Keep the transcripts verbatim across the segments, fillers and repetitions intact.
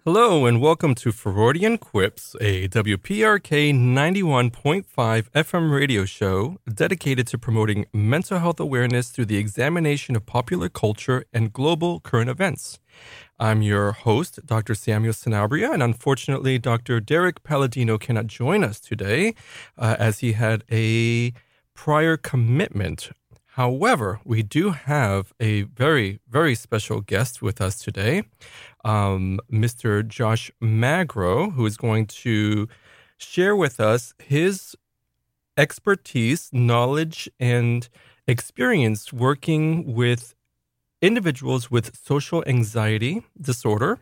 Hello and welcome to Freudian Quips, a W P R K ninety-one point five F M radio show dedicated to promoting mental health awareness through the examination of popular culture and global current events. I'm your host, Doctor Samuel Sanabria, and unfortunately, Doctor Derek Palladino cannot join us today uh, as he had a prior commitment. However, we do have a very, very special guest with us today, um, Mister Josh Magro, who is going to share with us his expertise, knowledge, and experience working with individuals with social anxiety disorder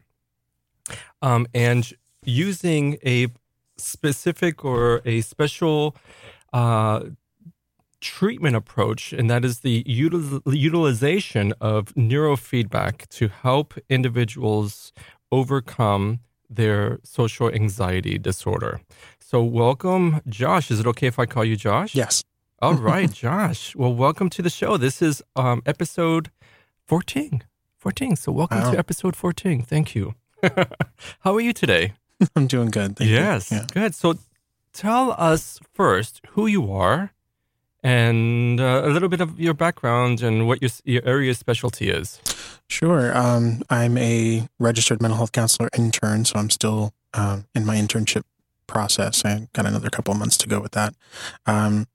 um, and using a specific or a special uh treatment approach, and that is the util- utilization of neurofeedback to help individuals overcome their social anxiety disorder. So welcome, Josh. Is it okay if I call you Josh? Yes. All right, Josh. Well, welcome to the show. This is um, episode fourteen. fourteen. So welcome Wow. to episode fourteen. Thank you. How are you today? I'm doing good. Thank yes, you. Yeah. good. So tell us first who you are, and uh, a little bit of your background and what your, your area of specialty is. Sure. Um, I'm a registered mental health counselor intern, so I'm still um, in my internship process. I got another couple of months to go with that. Um,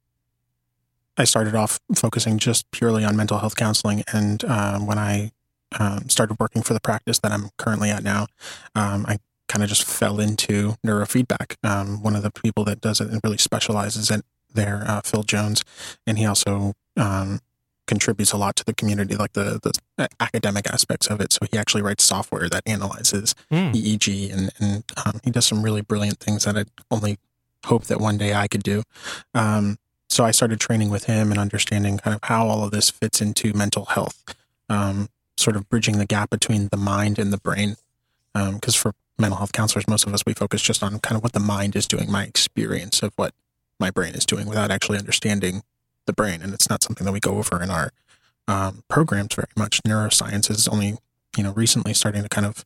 I started off focusing just purely on mental health counseling, and uh, when I um, started working for the practice that I'm currently at now, um, I kind of just fell into neurofeedback. Um, one of the people that does it and really specializes in there, uh, Phil Jones, and he also um, contributes a lot to the community, like the, the academic aspects of it. So he actually writes software that analyzes Mm. E E G, and, and um, he does some really brilliant things that I only hope that one day I could do. Um, so I started training with him and understanding kind of how all of this fits into mental health, um, sort of bridging the gap between the mind and the brain. Because um, for mental health counselors, most of us, we focus just on kind of what the mind is doing, my experience of what my brain is doing without actually understanding the brain. And it's not something that we go over in our um, programs very much. Neuroscience is only, you know, recently starting to kind of,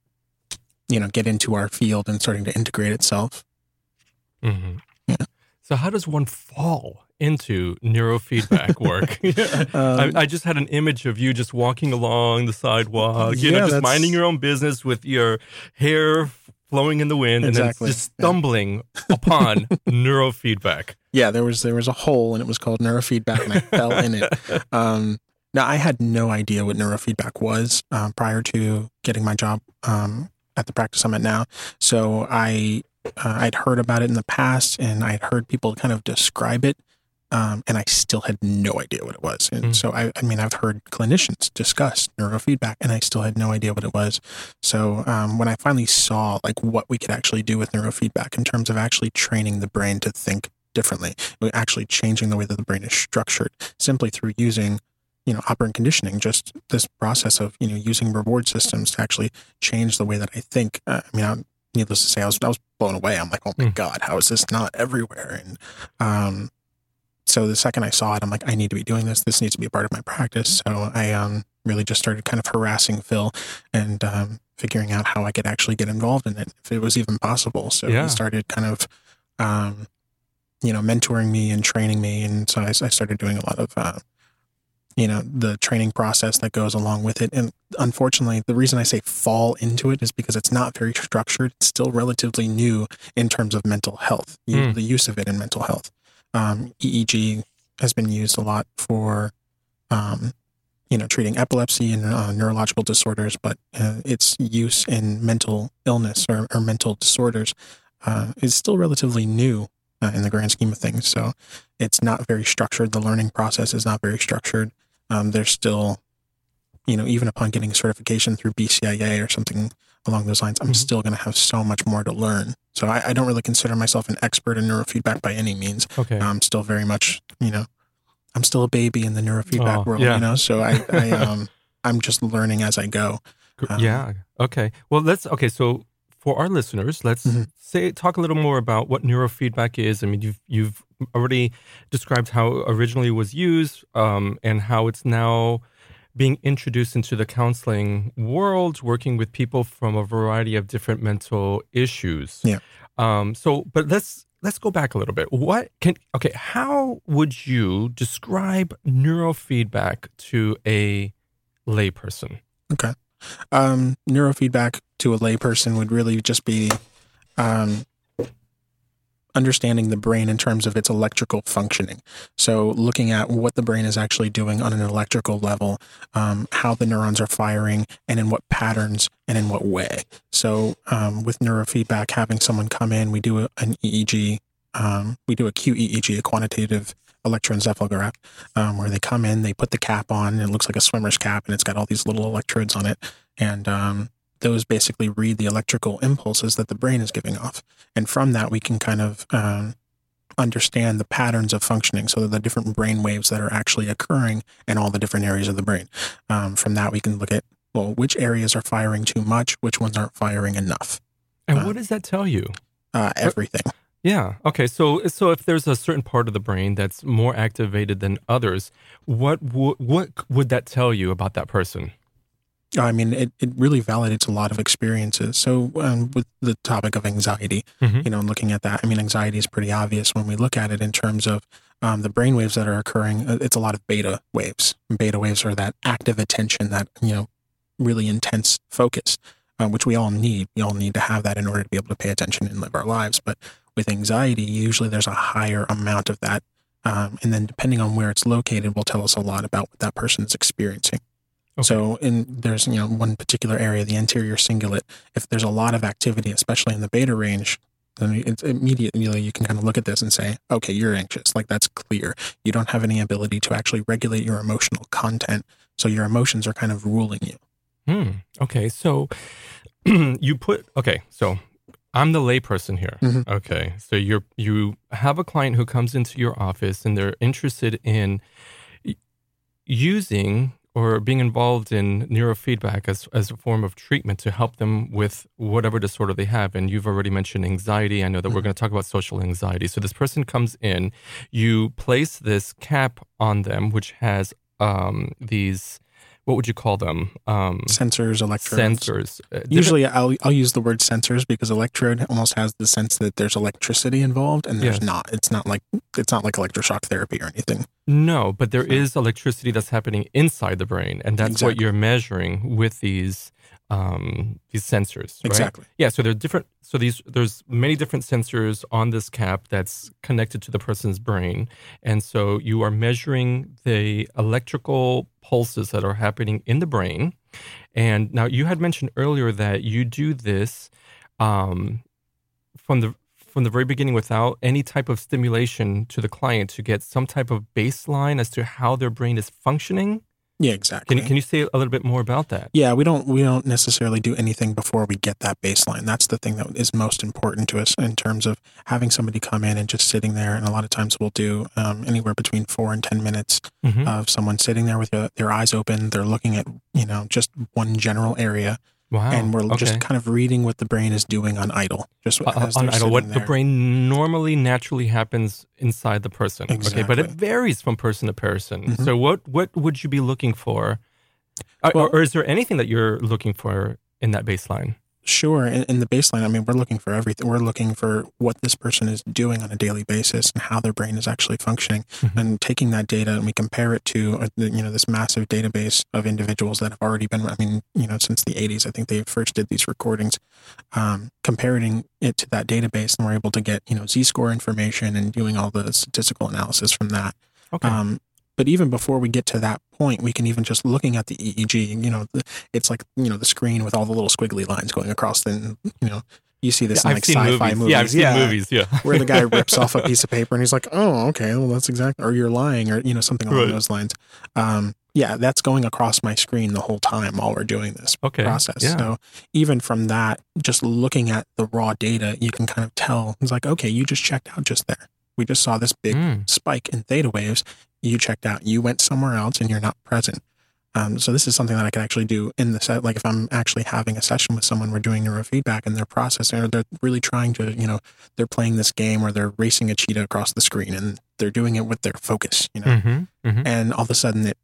you know, get into our field and starting to integrate itself. Mm-hmm. Yeah. So how does one fall into neurofeedback work? Um, I, I just had an image of you just walking along the sidewalk, you Yeah, know, just that's- minding your own business with your hair flowing in the wind, Exactly. and then just Yeah. stumbling upon neurofeedback. Yeah, there was there was a hole, and it was called neurofeedback, and I fell in it. Um, now, I had no idea what neurofeedback was uh, prior to getting my job um, at the practice I'm at now. So I uh, I'd heard about it in the past, and I'd heard people kind of describe it, um, and I still had no idea what it was. And Mm. so I, I mean, I've heard clinicians discuss neurofeedback, and I still had no idea what it was. So um, when I finally saw like what we could actually do with neurofeedback in terms of actually training the brain to think differently, actually changing the way that the brain is structured simply through using, you know, operant conditioning, just this process of, you know, using reward systems to actually change the way that I think. Uh, I mean, I, needless to say, I was, I was blown away. I'm like, oh my Mm. God, how is this not everywhere? And um, so the second I saw it, I'm like, I need to be doing this. This needs to be a part of my practice. So I um, really just started kind of harassing Phil and um, figuring out how I could actually get involved in it, if it was even possible. So Yeah. he started kind of, um, you know, mentoring me and training me. And so I, I started doing a lot of, uh, you know, the training process that goes along with it. And unfortunately, the reason I say fall into it is because it's not very structured. It's still relatively new in terms of mental health, u- Mm. the use of it in mental health. Um, E E G has been used a lot for, um, you know, treating epilepsy and uh, neurological disorders, but uh, its use in mental illness or, or mental disorders uh, is still relatively new uh, in the grand scheme of things. So it's not very structured. The learning process is not very structured. Um, there's still, you know, even upon getting certification through B C I A or something along those lines, I'm Mhm. still going to have so much more to learn. So I, I don't really consider myself an expert in neurofeedback by any means. Okay. I'm still very much, you know, I'm still a baby in the neurofeedback Oh, world, yeah. you know, so I, I um, I'm just learning as I go. Gr- um, yeah. Okay. Well, let's, okay. So for our listeners, let's Mhm. say, talk a little more about what neurofeedback is. I mean, you've, you've already described how originally it was used, um, and how it's now being introduced into the counseling world, working with people from a variety of different mental issues. Yeah. Um, so, but let's let's go back a little bit. What can okay? How would you describe neurofeedback to a layperson? Okay. Um, neurofeedback to a layperson would really just be um, understanding the brain in terms of its electrical functioning. So looking at what the brain is actually doing on an electrical level, um, how the neurons are firing, and in what patterns and in what way. So um, with neurofeedback, having someone come in, we do a, an E E G, um, we do a Q E E G, a quantitative electroencephalograph, um, where they come in, they put the cap on, and it looks like a swimmer's cap, and it's got all these little electrodes on it. And um, those basically read the electrical impulses that the brain is giving off. And from that, we can kind of um, understand the patterns of functioning, so that the different brain waves that are actually occurring in all the different areas of the brain. Um, from that, we can look at, well, which areas are firing too much, which ones aren't firing enough. And uh, what does that tell you? Uh, everything. Yeah. Okay. So, so if there's a certain part of the brain that's more activated than others, what w- what would that tell you about that person? I mean, it, it really validates a lot of experiences. So um, with the topic of anxiety, Mm-hmm. you know, and looking at that, I mean, anxiety is pretty obvious when we look at it in terms of um, the brain waves that are occurring. Uh, It's a lot of beta waves. Beta waves are that active attention, that, you know, really intense focus, uh, which we all need. We all need to have that in order to be able to pay attention and live our lives. But with anxiety, usually there's a higher amount of that. Um, and then depending on where it's located will tell us a lot about what that person is experiencing. Okay. So in there's, you know, one particular area, the anterior cingulate, if there's a lot of activity, especially in the beta range, then it's immediately you can kind of look at this and say, okay, you're anxious. Like, that's clear. You don't have any ability to actually regulate your emotional content. So your emotions are kind of ruling you. Hmm. Okay. So you put, okay. So I'm the layperson here. Mhm. Okay. So you're, you have a client who comes into your office and they're interested in y- using or being involved in neurofeedback as, as a form of treatment to help them with whatever disorder they have. And you've already mentioned anxiety. I know that we're going to talk about social anxiety. So this person comes in, you place this cap on them, which has um, these, what would you call them? Um, Sensors, electrodes. sensors. Uh, different- Usually I'll, I'll use the word sensors because electrode almost has the sense that there's electricity involved, and there's Yes. not. It's not like, it's not like electroshock therapy or anything. No, but there So- is electricity that's happening inside the brain, and that's what Exactly. you're measuring with these um, these sensors, right? Exactly. Yeah. So there are different. So these there's many different sensors on this cap that's connected to the person's brain, and so you are measuring the electrical pulses that are happening in the brain. And now you had mentioned earlier that you do this um, from the from the very beginning without any type of stimulation to the client to get some type of baseline as to how their brain is functioning. Yeah, exactly. Can you, can you say a little bit more about that? Yeah, we don't we don't necessarily do anything before we get that baseline. That's the thing that is most important to us in terms of having somebody come in and just sitting there. And a lot of times we'll do um, anywhere between four and ten minutes Mhm. of someone sitting there with their, their eyes open. They're looking at, you know, just one general area, Wow. and we're okay. just kind of reading what the brain is doing on idle. Just Uh, as on they're idle, what sitting the there. brain normally naturally happens inside the person. Okay, but it Exactly. varies from person to person. Mhm. So what what would you be looking for? Or, Well- or is there anything that you're looking for in that baseline? Sure. In, in the baseline, I mean, we're looking for everything. We're looking for what this person is doing on a daily basis and how their brain is actually functioning, Mhm. and taking that data and we compare it to, uh, the- you know, this massive database of individuals that have already been, I mean, you know, since the eighties, I think they first did these recordings, um, comparing it to that database, and we're able to get, you know, Z-score information and doing all the statistical analysis from that. Okay. Um, but even before we get to that point, we can even just looking at the E E G, you know, the, it's like, you know, the screen with all the little squiggly lines going across the, you know, you see this Yeah, in I've like seen sci-fi movies. movies. Yeah, I've seen movies. Yeah. Where the guy rips off a piece of paper and he's like, oh, okay, well, that's exactly, or you're lying, or, you know, something along Right. those lines. Um, yeah, that's going across my screen the whole time while we're doing this Okay. process. Yeah. So even from that, just looking at the raw data, you can kind of tell, it's like, okay, you just checked out just there. We just saw this big Mm. spike in theta waves. You checked out. You went somewhere else and you're not present. Um, so this is something that I can actually do in the set. Like if I'm actually having a session with someone, we're doing neurofeedback and they're processing, or they're really trying to, you know, they're playing this game or they're racing a cheetah across the screen and they're doing it with their focus, you know, Mm-hmm. Mm-hmm. and all of a sudden it,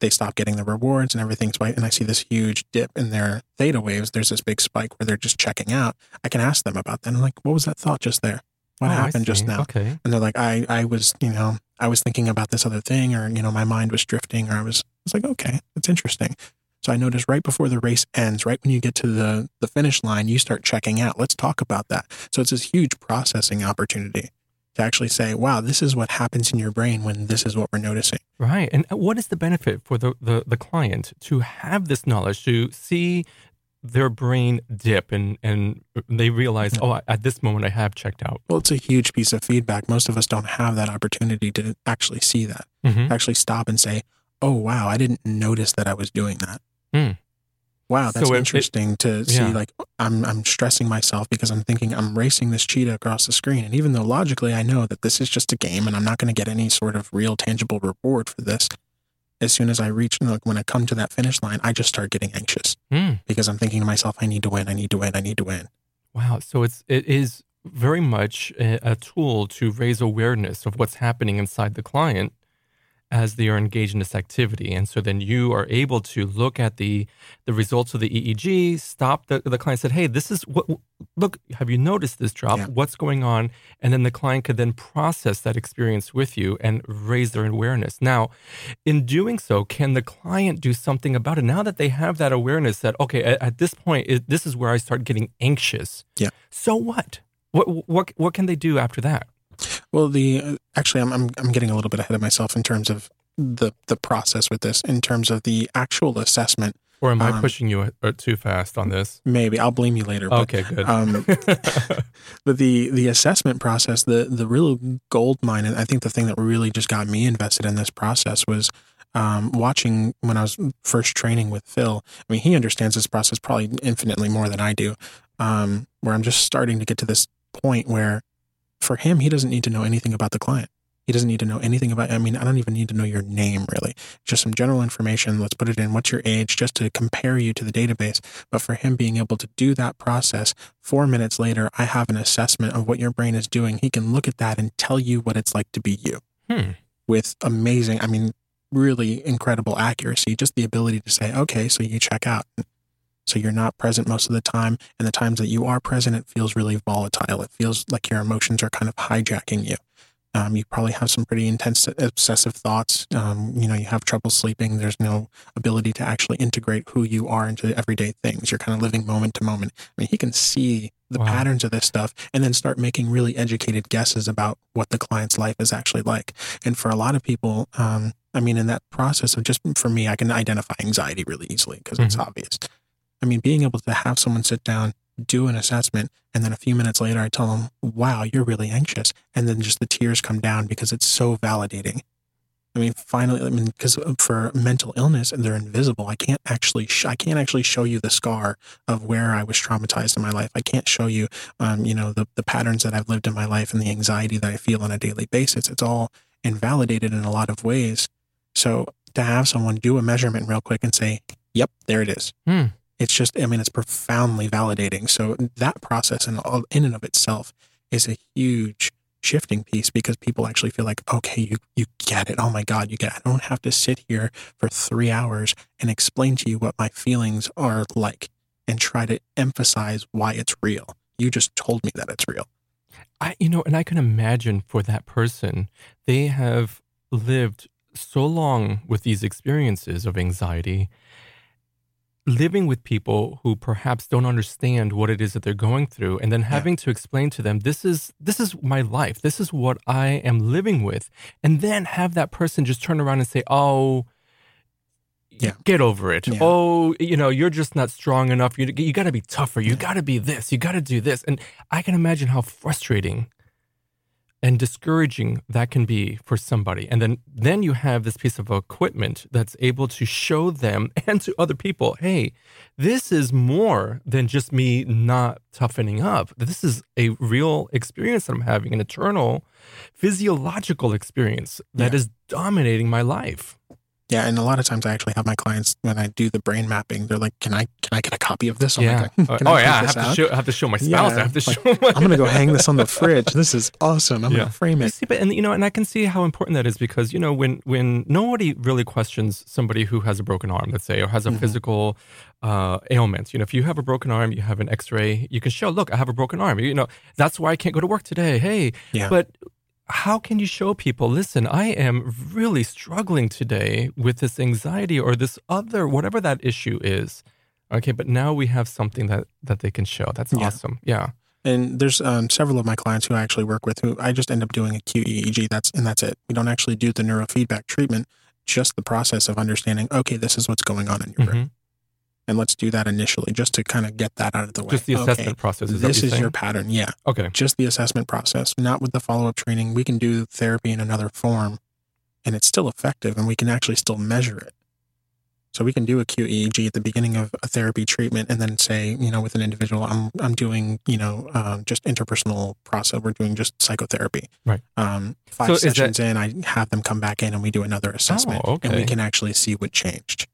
they stop getting the rewards and everything's white, and I see this huge dip in their theta waves. There's this big spike where they're just checking out. I can ask them about that. I'm like, what was that thought just there? What Oh, I happened just see. now? Okay. And they're like, I, I was, you know, I was thinking about this other thing, or, you know, my mind was drifting, or I was, I was like, okay, that's interesting. So I noticed right before the race ends, right when you get to the, the finish line, you start checking out. Let's talk about that. So it's this huge processing opportunity to actually say, wow, this is what happens in your brain when this is what we're noticing. Right. And what is the benefit for the, the, the client to have this knowledge, to see their brain dip and, and they realize, oh, at this moment I have checked out? Well, it's a huge piece of feedback. Most of us don't have that opportunity to actually see that, Mm-hmm. actually stop and say, oh, wow, I didn't notice that I was doing that. Mm. Wow, that's So it- interesting to see. yeah. Like, I'm I'm stressing myself because I'm thinking I'm racing this cheetah across the screen. And even though logically I know that this is just a game and I'm not going to get any sort of real tangible reward for this, as soon as I reach, like, when I come to that finish line, I just start getting anxious Mm. because I'm thinking to myself, I need to win, I need to win, I need to win. Wow. So it's, it is very much a, a tool to raise awareness of what's happening inside the client as they are engaged in this activity. And so then you are able to look at the the results of the E E G, stop the, the client, said, hey, this is what, look, have you noticed this drop? Yeah. What's going on? And then the client could then process that experience with you and raise their awareness. Now, in doing so, can the client do something about it? Now that they have that awareness that, okay, at, at this point, it, this is where I start getting anxious. Yeah. So what? What, what, what can they do after that? Well, the uh, actually, I'm, I'm I'm getting a little bit ahead of myself in terms of the the process with this. In terms of the actual assessment, Or am I Um, pushing you uh, too fast on this? maybe I'll blame you later. But, Okay, good. um, but the the assessment process, the the real gold mine, and I think the thing that really just got me invested in this process was um, watching when I was first training with Phil. I mean, he understands this process probably infinitely more than I do. Um, where I'm just starting to get to this point where, for him, he doesn't need to know anything about the client. He doesn't need to know anything about, I mean, I don't even need to know your name, really. Just some general information. Let's put it in. What's your age? Just to compare you to the database. But for him being able to do that process, four minutes later, I have an assessment of what your brain is doing. He can look at that and tell you what it's like to be you Hmm. with amazing, I mean, really incredible accuracy. Just the ability to say, okay, so you check out. So you're not present most of the time. And the times that you are present, it feels really volatile. It feels like your emotions are kind of hijacking you. Um, you probably have some pretty intense obsessive thoughts. Um, you know, you have trouble sleeping. There's no ability to actually integrate who you are into everyday things. You're kind of living moment to moment. I mean, he can see the Wow. patterns of this stuff and then start making really educated guesses about what the client's life is actually like. And for a lot of people, um, I mean, in that process of just, for me, I can identify anxiety really easily because it's Mhm. obvious. I mean, being able to have someone sit down, do an assessment, and then a few minutes later I tell them, wow, you're really anxious. And then just the tears come down because it's so validating. I mean, finally, I mean, because for mental illness, and they're invisible. I can't actually, sh- I can't actually show you the scar of where I was traumatized in my life. I can't show you, um, you know, the, the patterns that I've lived in my life and the anxiety that I feel on a daily basis. It's all invalidated in a lot of ways. So to have someone do a measurement real quick and say, yep, there it is. Hmm. It's just, I mean, it's profoundly validating. So that process in, in and of itself is a huge shifting piece because people actually feel like, okay, you, you get it. Oh my God, you get it. I don't have to sit here for three hours and explain to you what my feelings are like and try to emphasize why it's real. You just told me that it's real. I, you know, and I can imagine for that person, they have lived so long with these experiences of anxiety, living with people who perhaps don't understand what it is that they're going through, and then having to explain to them, this is this is my life, this is what I am living with, and then have that person just turn around and say, oh, Yeah. get over it. Yeah. Oh, you know, you're just not strong enough. You, you got to be tougher. You got to be this. You got to do this. And I can imagine how frustrating and discouraging that can be for somebody. And then, then you have this piece of equipment that's able to show them and to other people, hey, this is more than just me not toughening up. This is a real experience that I'm having, an eternal physiological experience that Yeah. is dominating my life. Yeah, and a lot of times I actually have my clients, when I do the brain mapping, they're like, "Can I can I get a copy of this?" I'm Yeah. like, Uh, "Can oh I yeah, I print have this to out?" show. I have to show my spouse. I Yeah, have to like, show. My, I'm gonna go hang this on the fridge. This is awesome. I'm yeah. gonna frame You it. see, but and you know, and I can see how important that is because you know when when nobody really questions somebody who has a broken arm, let's say, or has a Mhm. physical uh, ailment. You know, if you have a broken arm, you have an X-ray, you can show, look, I have a broken arm. You know, that's why I can't go to work today. Hey, Yeah. but how can you show people, listen, I am really struggling today with this anxiety or this other, whatever that issue is. Okay, but now we have something that, that they can show. That's Yeah. awesome. Yeah. And there's um, several of my clients who I actually work with who I just end up doing a Q E E G. That's and that's it. We don't actually do the neurofeedback treatment. Just the process of understanding. Okay, this is what's going on in your brain, Mhm. and let's do that initially, just to kind of get that out of the way. Just the Okay, assessment process. Is that this what you're is saying? your pattern. Yeah, Okay. just the assessment process, not with the follow up training. We can do therapy in another form, and it's still effective, and we can actually still measure it. So we can do a Q E E G at the beginning of a therapy treatment, and then say, you know, with an individual, I'm I'm doing, you know, um, just interpersonal process. We're doing just psychotherapy. Right. Um, five So is that- sessions in, I have them come back in, and we do another assessment, Oh, okay. and we can actually see what changed.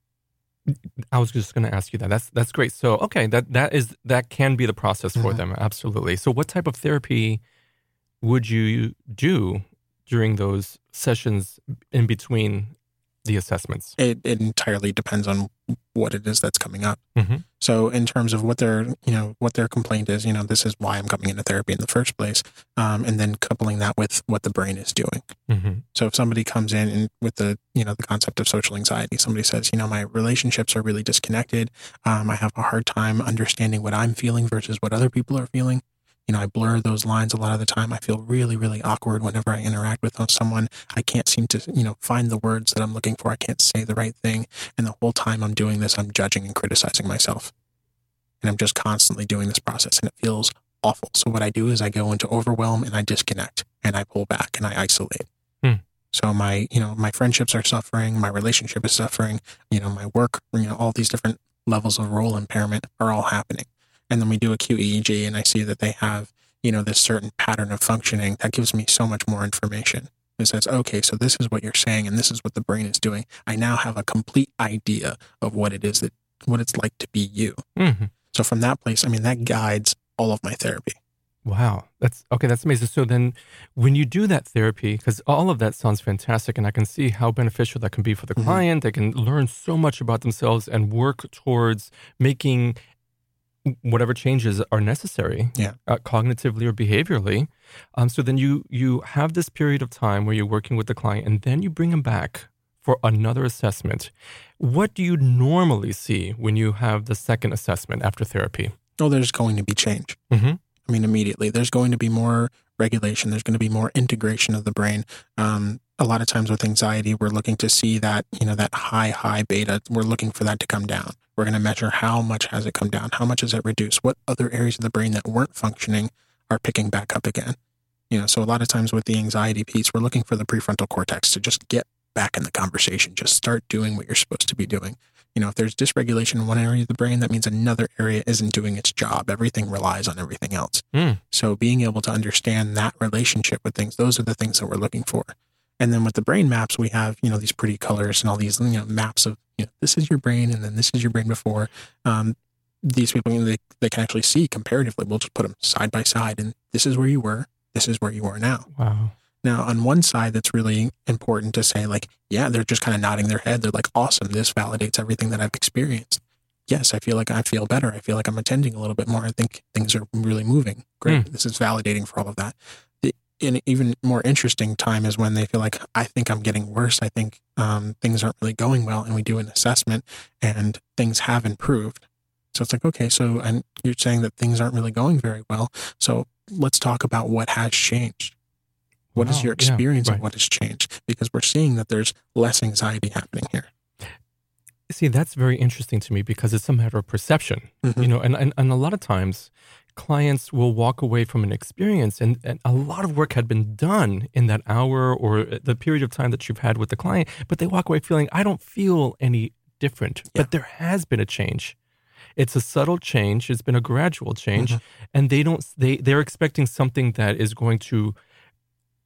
I was just going to ask you that. That's that's great. So okay, that that is that can be the process for Mhm. them. Absolutely. So what type of therapy would you do during those sessions in between the assessments? It, it entirely depends on what it is that's coming up. Mhm. So in terms of what their, you know, what their complaint is, you know, this is why I'm coming into therapy in the first place, um, and then coupling that with what the brain is doing. Mhm. So if somebody comes in and with the, you know, the concept of social anxiety, somebody says, you know, my relationships are really disconnected. Um, I have a hard time understanding what I'm feeling versus what other people are feeling. You know, I blur those lines a lot of the time. I feel really, really awkward whenever I interact with someone. I can't seem to, you know, find the words that I'm looking for. I can't say the right thing. And the whole time I'm doing this, I'm judging and criticizing myself. And I'm just constantly doing this process, and it feels awful. So what I do is I go into overwhelm and I disconnect and I pull back and I isolate. Hmm. So my, you know, my friendships are suffering. My relationship is suffering. You know, my work, you know, all these different levels of role impairment are all happening. And then we do a Q E E G and I see that they have, you know, this certain pattern of functioning that gives me so much more information. It says, okay, so this is what you're saying and this is what the brain is doing. I now have a complete idea of what it is that, what it's like to be you. Mhm. So from that place, I mean, that guides all of my therapy. Wow, that's okay. That's amazing. So then, when you do that therapy, because all of that sounds fantastic, and I can see how beneficial that can be for the Mhm. client. They can learn so much about themselves and work towards making whatever changes are necessary, Yeah. uh, cognitively or behaviorally. Um, so then you you have this period of time where you're working with the client, and then you bring them back for another assessment. What do you normally see when you have the second assessment after therapy? Oh, there's going to be change. Mm-hmm. I mean, immediately. There's going to be more regulation. There's going to be more integration of the brain. Um, a lot of times with anxiety, we're looking to see that, you know, that high, high beta, we're looking for that to come down. We're going to measure how much has it come down? How much has it reduced? What other areas of the brain that weren't functioning are picking back up again? You know, so a lot of times with the anxiety piece, we're looking for the prefrontal cortex to just get back in the conversation. Just start doing what you're supposed to be doing. You know, if there's dysregulation in one area of the brain, that means another area isn't doing its job. Everything relies on everything else. Mm. So being able to understand that relationship with things, those are the things that we're looking for. And then with the brain maps, we have, you know, these pretty colors and all these, you know, maps of, you know, this is your brain and then this is your brain before. Um, these people, you know, they, they can actually see comparatively. We'll just put them side by side and this is where you were. This is where you are now. Wow. Now, on one side, that's really important to say, like, yeah, they're just kind of nodding their head. They're like, awesome. This validates everything that I've experienced. Yes, I feel like I feel better. I feel like I'm attending a little bit more. I think things are really moving. Great. Mm. This is validating for all of that. The, an even more interesting time is when they feel like, I think I'm getting worse. I think um, things aren't really going well. And we do an assessment and things have improved. So it's like, okay, so and you're saying that things aren't really going very well. So let's talk about what has changed. What is Wow, your yeah, experience right. of what has changed? Because we're seeing that there's less anxiety happening here. See, that's very interesting to me because it's a matter of perception, Mhm. you know, and, and, and a lot of times clients will walk away from an experience and, and a lot of work had been done in that hour or the period of time that you've had with the client, but they walk away feeling, I don't feel any different, Yeah. but there has been a change. It's a subtle change. It's been a gradual change, Mhm. and they don't, they, they're expecting something that is going to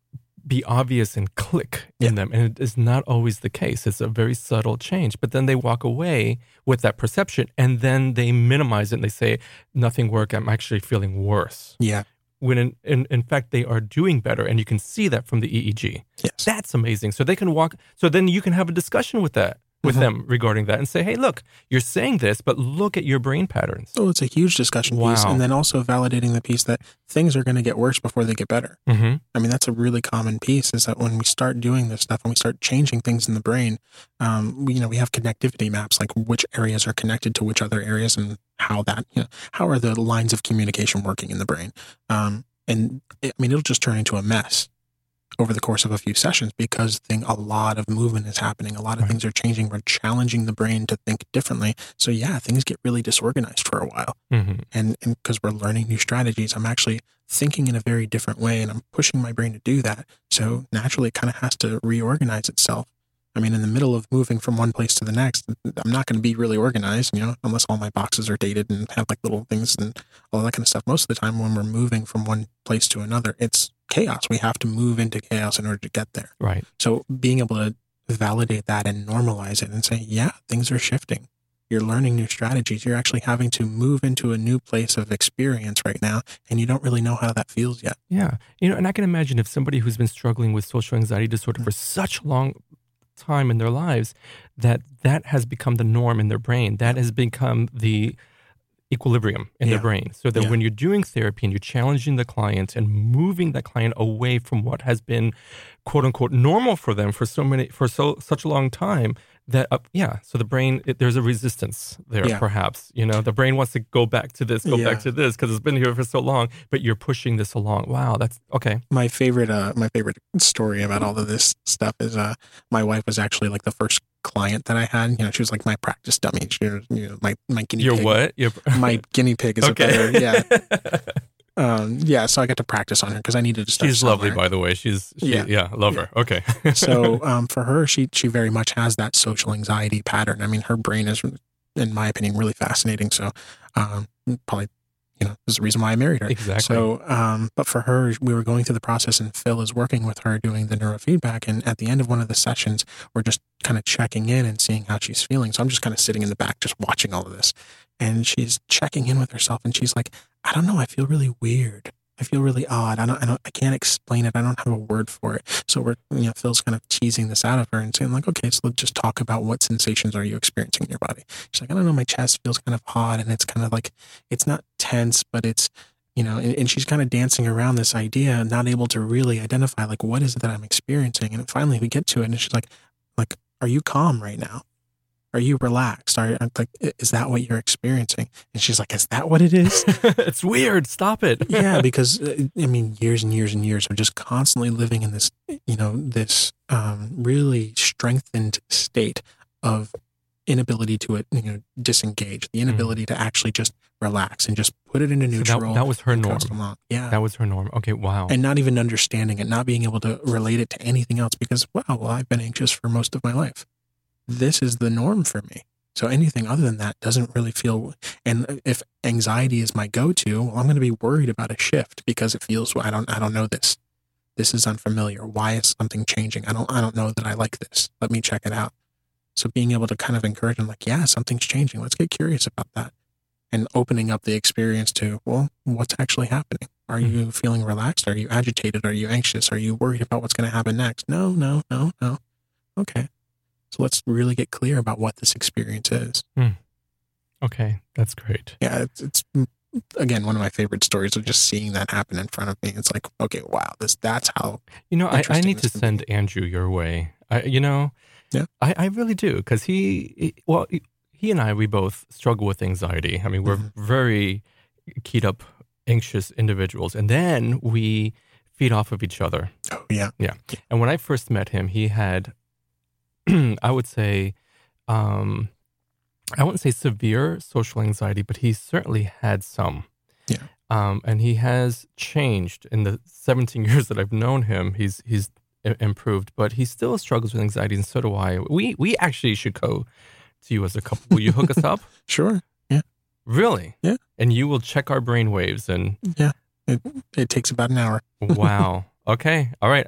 be obvious and click in Yeah. them. And it is not always the case. It's a very subtle change. But then they walk away with that perception and then they minimize it and they say, nothing worked. I'm actually feeling worse. Yeah. When in, in, in fact, they are doing better. And you can see that from the E E G. Yes. That's amazing. So they can walk. So then you can have a discussion with that. with Mm-hmm. them regarding that and say, hey, look, you're saying this, but look at your brain patterns. So it's a huge discussion piece. Wow. And then also validating the piece that things are going to get worse before they get better. Mm-hmm. I mean, that's a really common piece is that when we start doing this stuff and we start changing things in the brain, um, we, you know, we have connectivity maps, like which areas are connected to which other areas and how that, you know, how are the lines of communication working in the brain? Um, and it, I mean, it'll just turn into a mess over the course of a few sessions because thing, a lot of movement is happening. A lot of Right. things are changing. We're challenging the brain to think differently. So yeah, things get really disorganized for a while. Mm-hmm. And because we're learning new strategies, I'm actually thinking in a very different way and I'm pushing my brain to do that. So naturally it kind of has to reorganize itself. I mean, in the middle of moving from one place to the next, I'm not going to be really organized, you know, unless all my boxes are dated and have like little things and all that kind of stuff. Most of the time when we're moving from one place to another, it's chaos. We have to move into chaos in order to get there. Right. So being able to validate that and normalize it and say, yeah, things are shifting. You're learning new strategies. You're actually having to move into a new place of experience right now, and you don't really know how that feels yet. Yeah. You know, and I can imagine if somebody who's been struggling with social anxiety disorder for such a long time in their lives, that that has become the norm in their brain. That has become the equilibrium in Yeah. their brain. So that Yeah. when you're doing therapy and you're challenging the client and moving that client away from what has been quote unquote normal for them for so many, for so, such a long time, that, uh, yeah, so the brain, it, there's a resistance there, Yeah. perhaps. You know, the brain wants to go back to this, go Yeah. back to this, because it's been here for so long, but you're pushing this along. Wow, that's okay. My favorite, uh, my favorite story about all of this stuff is, uh, my wife was actually like the first client that I had. You know, she was like my practice dummy. She was, you know, my my guinea Your pig. what? Your, My guinea pig is okay. a better, yeah. Um, yeah, so I got to practice on her because I needed to start. She's lovely, somewhere. by the way. She's, she, yeah. Yeah. love her. Okay. So um, for her, she she very much has that social anxiety pattern. I mean, her brain is, in my opinion, really fascinating. So um, probably, you know, is the reason why I married her. Exactly. So, um, but for her, we were going through the process, and Phil is working with her doing the neurofeedback. And at the end of one of the sessions, we're just kind of checking in and seeing how she's feeling. So I'm just kind of sitting in the back, just watching all of this, and she's checking in with herself, and she's like, "I don't know, I feel really weird. I feel really odd. I don't, I don't, I can't explain it. I don't have a word for it." So we're, you know, Phil's kind of teasing this out of her and saying like, okay, so let's just talk about what sensations are you experiencing in your body. She's like, I don't know, my chest feels kind of hot and it's kind of like, it's not tense, but it's, you know, and, and she's kind of dancing around this idea, not able to really identify like, what is it that I'm experiencing? And finally we get to it and she's like, like, are you calm right now? Are you relaxed? Are I'm like, is that what you're experiencing? And she's like, is that what it is? It's weird. Stop it. Yeah, because uh, I mean, years and years and years of just constantly living in this, you know, this um, really strengthened state of inability to, you know, disengage, the inability to actually just relax and just put it into So neutral. that, that was her and norm. coast along. Yeah. That was her norm. Okay. Wow. And not even understanding it, not being able to relate it to anything else because, wow, well, I've been anxious for most of my life. This is the norm for me. So anything other than that doesn't really feel, and if anxiety is my go-to, well, I'm going to be worried about a shift because it feels, I don't, I don't know this. This is unfamiliar. Why is something changing? I don't, I don't know that I like this. Let me check it out. So being able to kind of encourage them like, yeah, something's changing. Let's get curious about that. And opening up the experience to, well, what's actually happening? Are Mm-hmm. you feeling relaxed? Are you agitated? Are you anxious? Are you worried about what's going to happen next? No, no, no, no. Okay. So let's really get clear about what this experience is. Okay. That's great. Yeah, it's, it's again one of my favorite stories of just seeing that happen in front of me. It's like, okay, wow, this that's how. You know, I, I Interesting need to this can send Andrew your way. I, you know, Yeah. I, I really do. Because he, he, well, he, he and I, we both struggle with anxiety. I mean, we're Mhm. very keyed up, anxious individuals. And then we feed off of each other. Oh yeah, And when I first met him, he had, I would say, um, I wouldn't say severe social anxiety, but he certainly had some. Yeah. Um, and he has changed in the seventeen years that I've known him. He's he's i- improved, but he still struggles with anxiety, and so do I. We we actually should go to you as a couple. Will you hook us up? sure. Really? Yeah. And you will check our brain waves and It takes about an hour. wow. Okay. All right.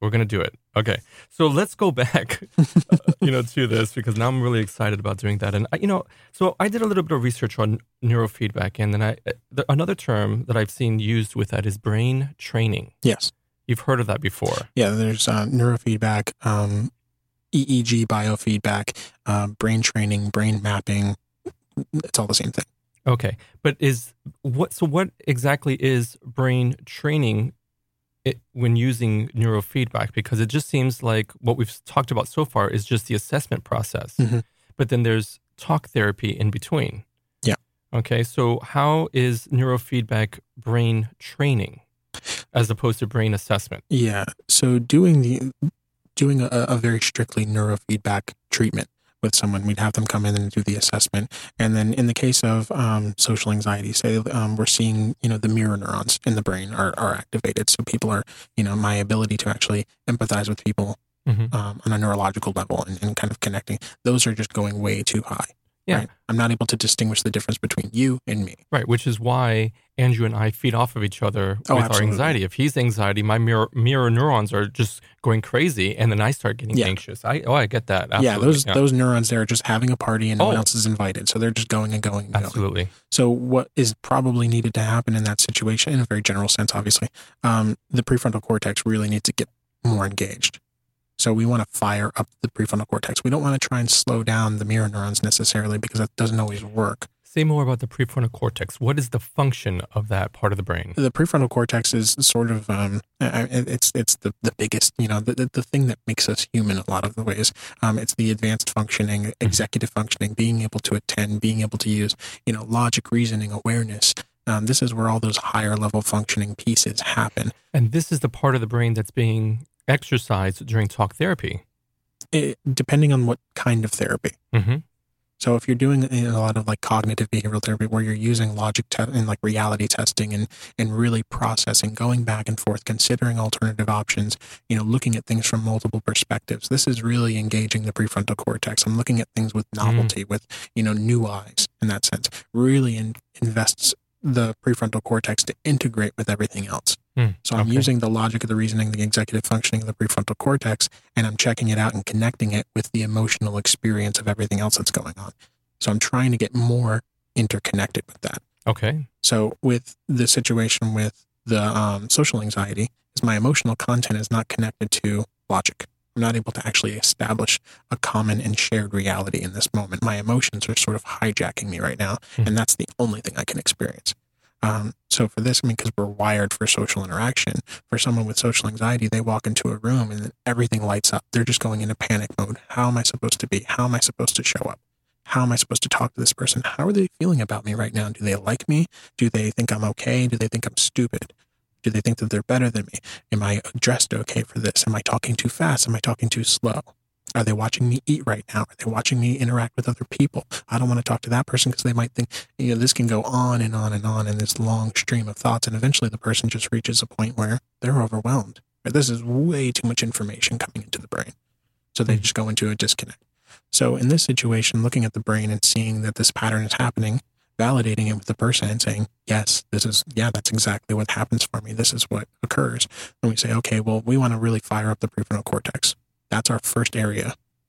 We're going to do it. Okay. So let's go back, uh, you know, to this because now I'm really excited about doing that. And, I, you know, so I did a little bit of research on neurofeedback. And then I, the, another term that I've seen used with that is brain training. Yes. You've heard of that before. Yeah. There's uh, neurofeedback, um, E E G biofeedback, uh, brain training, brain mapping. It's all the same thing. Okay. But is what, so what exactly is brain training It, when using neurofeedback? Because it just seems like what we've talked about so far is just the assessment process. Mm-hmm. But then there's talk therapy in between. Yeah. Okay. So how is neurofeedback brain training as opposed to brain assessment? Yeah. So doing the doing a, a very strictly neurofeedback treatment with someone, we'd have them come in and do the assessment. And then in the case of um, social anxiety, say um, we're seeing, you know, the mirror neurons in the brain are, are activated. So people are, you know, my ability to actually empathize with people mm-hmm. um, on a neurological level and, and kind of connecting, those are just going way too high. Yeah. Right? I'm not able to distinguish the difference between you and me. Right, which is why Andrew and I feed off of each other oh, with absolutely. our anxiety. If he's anxiety, my mirror, mirror neurons are just going crazy, and then I start getting yeah. anxious. I oh, I get that. Absolutely. Yeah, those yeah. those neurons there are just having a party and no oh. one else is invited. So they're just going and going and Absolutely. going. So what is probably needed to happen in that situation, in a very general sense, obviously, um, the prefrontal cortex really needs to get more engaged. So we want to fire up the prefrontal cortex. We don't want to try and slow down the mirror neurons necessarily because that doesn't always work. Say more about the prefrontal cortex. What is the function of that part of the brain? The prefrontal cortex is sort of, um, it's it's the, the biggest, you know, the, the thing that makes us human a lot of the ways. Um, it's the advanced functioning, executive functioning, being able to attend, being able to use, you know, logic, reasoning, awareness. Um, this is where all those higher level functioning pieces happen. And this is the part of the brain that's being exercised during talk therapy. It, depending on what kind of therapy. Mm-hmm. So if you're doing a lot of like cognitive behavioral therapy where you're using logic te- and like reality testing and, and really processing, going back and forth, considering alternative options, you know, looking at things from multiple perspectives, this is really engaging the prefrontal cortex. I'm looking at things with novelty, mm. with, you know, new eyes in that sense, really in, invests the prefrontal cortex to integrate with everything else. Mm, so I'm okay. using the logic of the reasoning, the executive functioning of the prefrontal cortex, and I'm checking it out and connecting it with the emotional experience of everything else that's going on. So I'm trying to get more interconnected with that. Okay. So with the situation with the um, social anxiety, is my emotional content is not connected to logic. I'm not able to actually establish a common and shared reality in this moment. My emotions are sort of hijacking me right now, mm. and that's the only thing I can experience. Um, so for this, I mean, because we're wired for social interaction, for someone with social anxiety, they walk into a room and then everything lights up. They're just going into panic mode. How am I supposed to be? How am I supposed to show up? How am I supposed to talk to this person? How are they feeling about me right now? Do they like me? Do they think I'm okay? Do they think I'm stupid? Do they think that they're better than me? Am I dressed okay for this? Am I talking too fast? Am I talking too slow? Are they watching me eat right now? Are they watching me interact with other people? I don't want to talk to that person because they might think, you know, this can go on and on and on in this long stream of thoughts. And eventually the person just reaches a point where they're overwhelmed. This is way too much information coming into the brain. So they just go into a disconnect. So in this situation, looking at the brain and seeing that this pattern is happening, validating it with the person and saying, yes, this is, yeah, that's exactly what happens for me. This is what occurs. And we say, okay, well, we want to really fire up the prefrontal cortex. That's our first area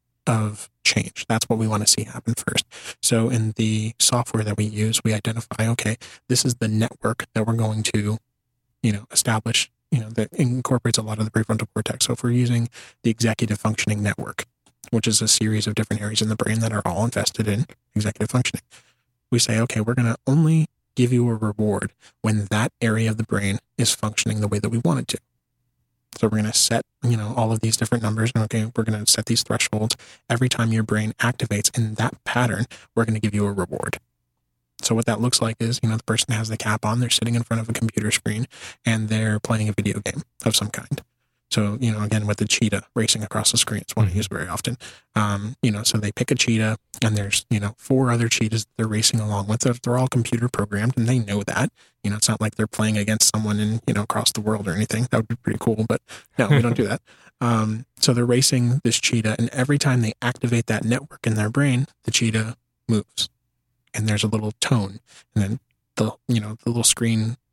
of change. That's what we want to see happen first. So in the software that we use, we identify, okay, this is the network that we're going to, you know, establish, you know, that incorporates a lot of the prefrontal cortex. So if we're using the executive functioning network, which is a series of different areas in the brain that are all invested in executive functioning, we say, okay, we're going to only give you a reward when that area of the brain is functioning the way that we want it to. So we're going to set, you know, all of these different numbers. And okay, we're going to set these thresholds. Every time your brain activates in that pattern, we're going to give you a reward. So what that looks like is, you know, the person has the cap on, they're sitting in front of a computer screen and they're playing a video game of some kind. So, you know, again, with the cheetah racing across the screen, it's one mm-hmm. I use very often. Um, you know, so they pick a cheetah and there's, you know, four other cheetahs that they're racing along with. They're all computer programmed and they know that. You know, it's not like they're playing against someone in, you know, across the world or anything. That would be pretty cool, but no, we don't do that. Um, so they're racing this cheetah and every time they activate that network in their brain, the cheetah moves and there's a little tone and then the, you know, the little screen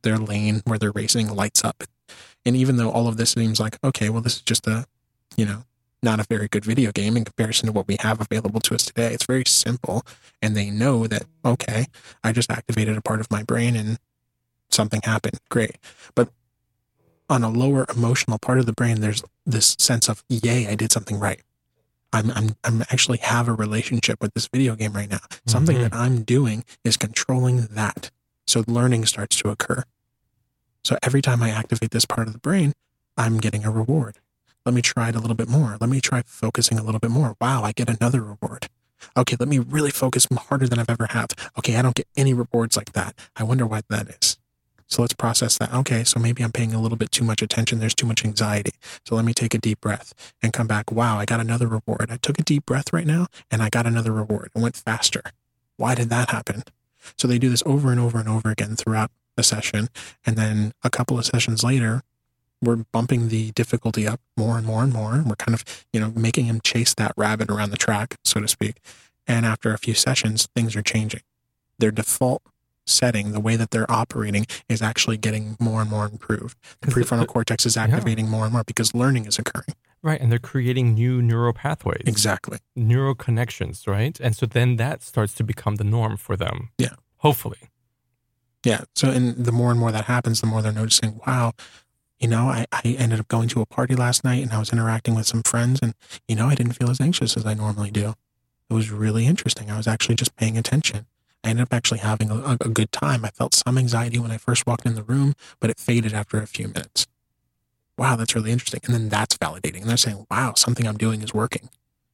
their lane where they're racing lights up. And even though all of this seems like, okay, well, this is just a, you know, not a very good video game in comparison to what we have available to us today. It's very simple. And they know that, okay, I just activated a part of my brain and something happened. Great. But on a lower emotional part of the brain, there's this sense of, yay, I did something right. I'm, I'm, I'm actually have a relationship with this video game right now. Something Mm-hmm. that I'm doing is controlling that. So learning starts to occur. So every time I activate this part of the brain, I'm getting a reward. Let me try it a little bit more. Let me try focusing a little bit more. Wow, I get another reward. Okay, let me really focus harder than I've ever have. Okay, I don't get any rewards like that. I wonder why that is. So let's process that. Okay, so maybe I'm paying a little bit too much attention. There's too much anxiety. So let me take a deep breath and come back. Wow, I got another reward. I took a deep breath right now and I got another reward. It went faster. Why did that happen? So they do this over and over and over again throughout a session. And then a couple of sessions later, we're bumping the difficulty up more and more and more. And we're kind of, you know, making him chase that rabbit around the track, so to speak. And after a few sessions, things are changing. Their default setting, the way that they're operating, is actually getting more and more improved. The prefrontal cortex is activating yeah. more and more because learning is occurring. Right. And they're creating new neural pathways. Exactly. Neural connections, right? And so then that starts to become the norm for them. Yeah. Hopefully. Yeah. So, and the more and more that happens, the more they're noticing, wow, you know, I, I ended up going to a party last night and I was interacting with some friends and, you know, I didn't feel as anxious as I normally do. It was really interesting. I was actually just paying attention. I ended up actually having a, a good time. I felt some anxiety when I first walked in the room, but it faded after a few minutes. Wow, that's really interesting. And then that's validating. And they're saying, wow, something I'm doing is working.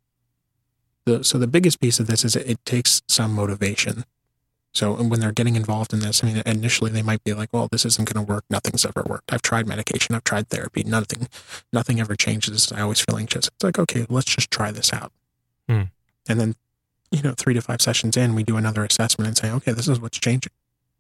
The, so the biggest piece of this is it, it takes some motivation. So when they're getting involved in this, I mean, initially they might be like, well, this isn't going to work. Nothing's ever worked. I've tried medication. I've tried therapy. Nothing, nothing ever changes. I always feel anxious. It's like, okay, let's just try this out. Hmm. And then, you know, three to five sessions in, we do another assessment and say, okay, this is what's changing.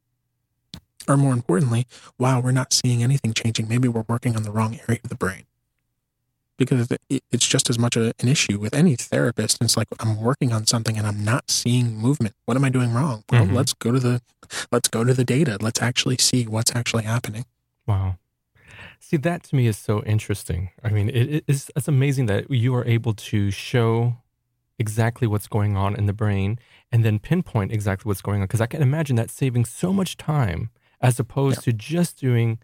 Or more importantly, wow, we're not seeing anything changing. Maybe we're working on the wrong area of the brain. Because it's just as much a, an issue with any therapist. It's like, I'm working on something and I'm not seeing movement. What am I doing wrong? Well, Mm-hmm. let's go to the, let's go to the data. Let's actually see what's actually happening. Wow. See, that to me is so interesting. I mean, it, it is, it's amazing that you are able to show exactly what's going on in the brain and then pinpoint exactly what's going on. Because I can imagine that saving so much time as opposed Yeah. to just doing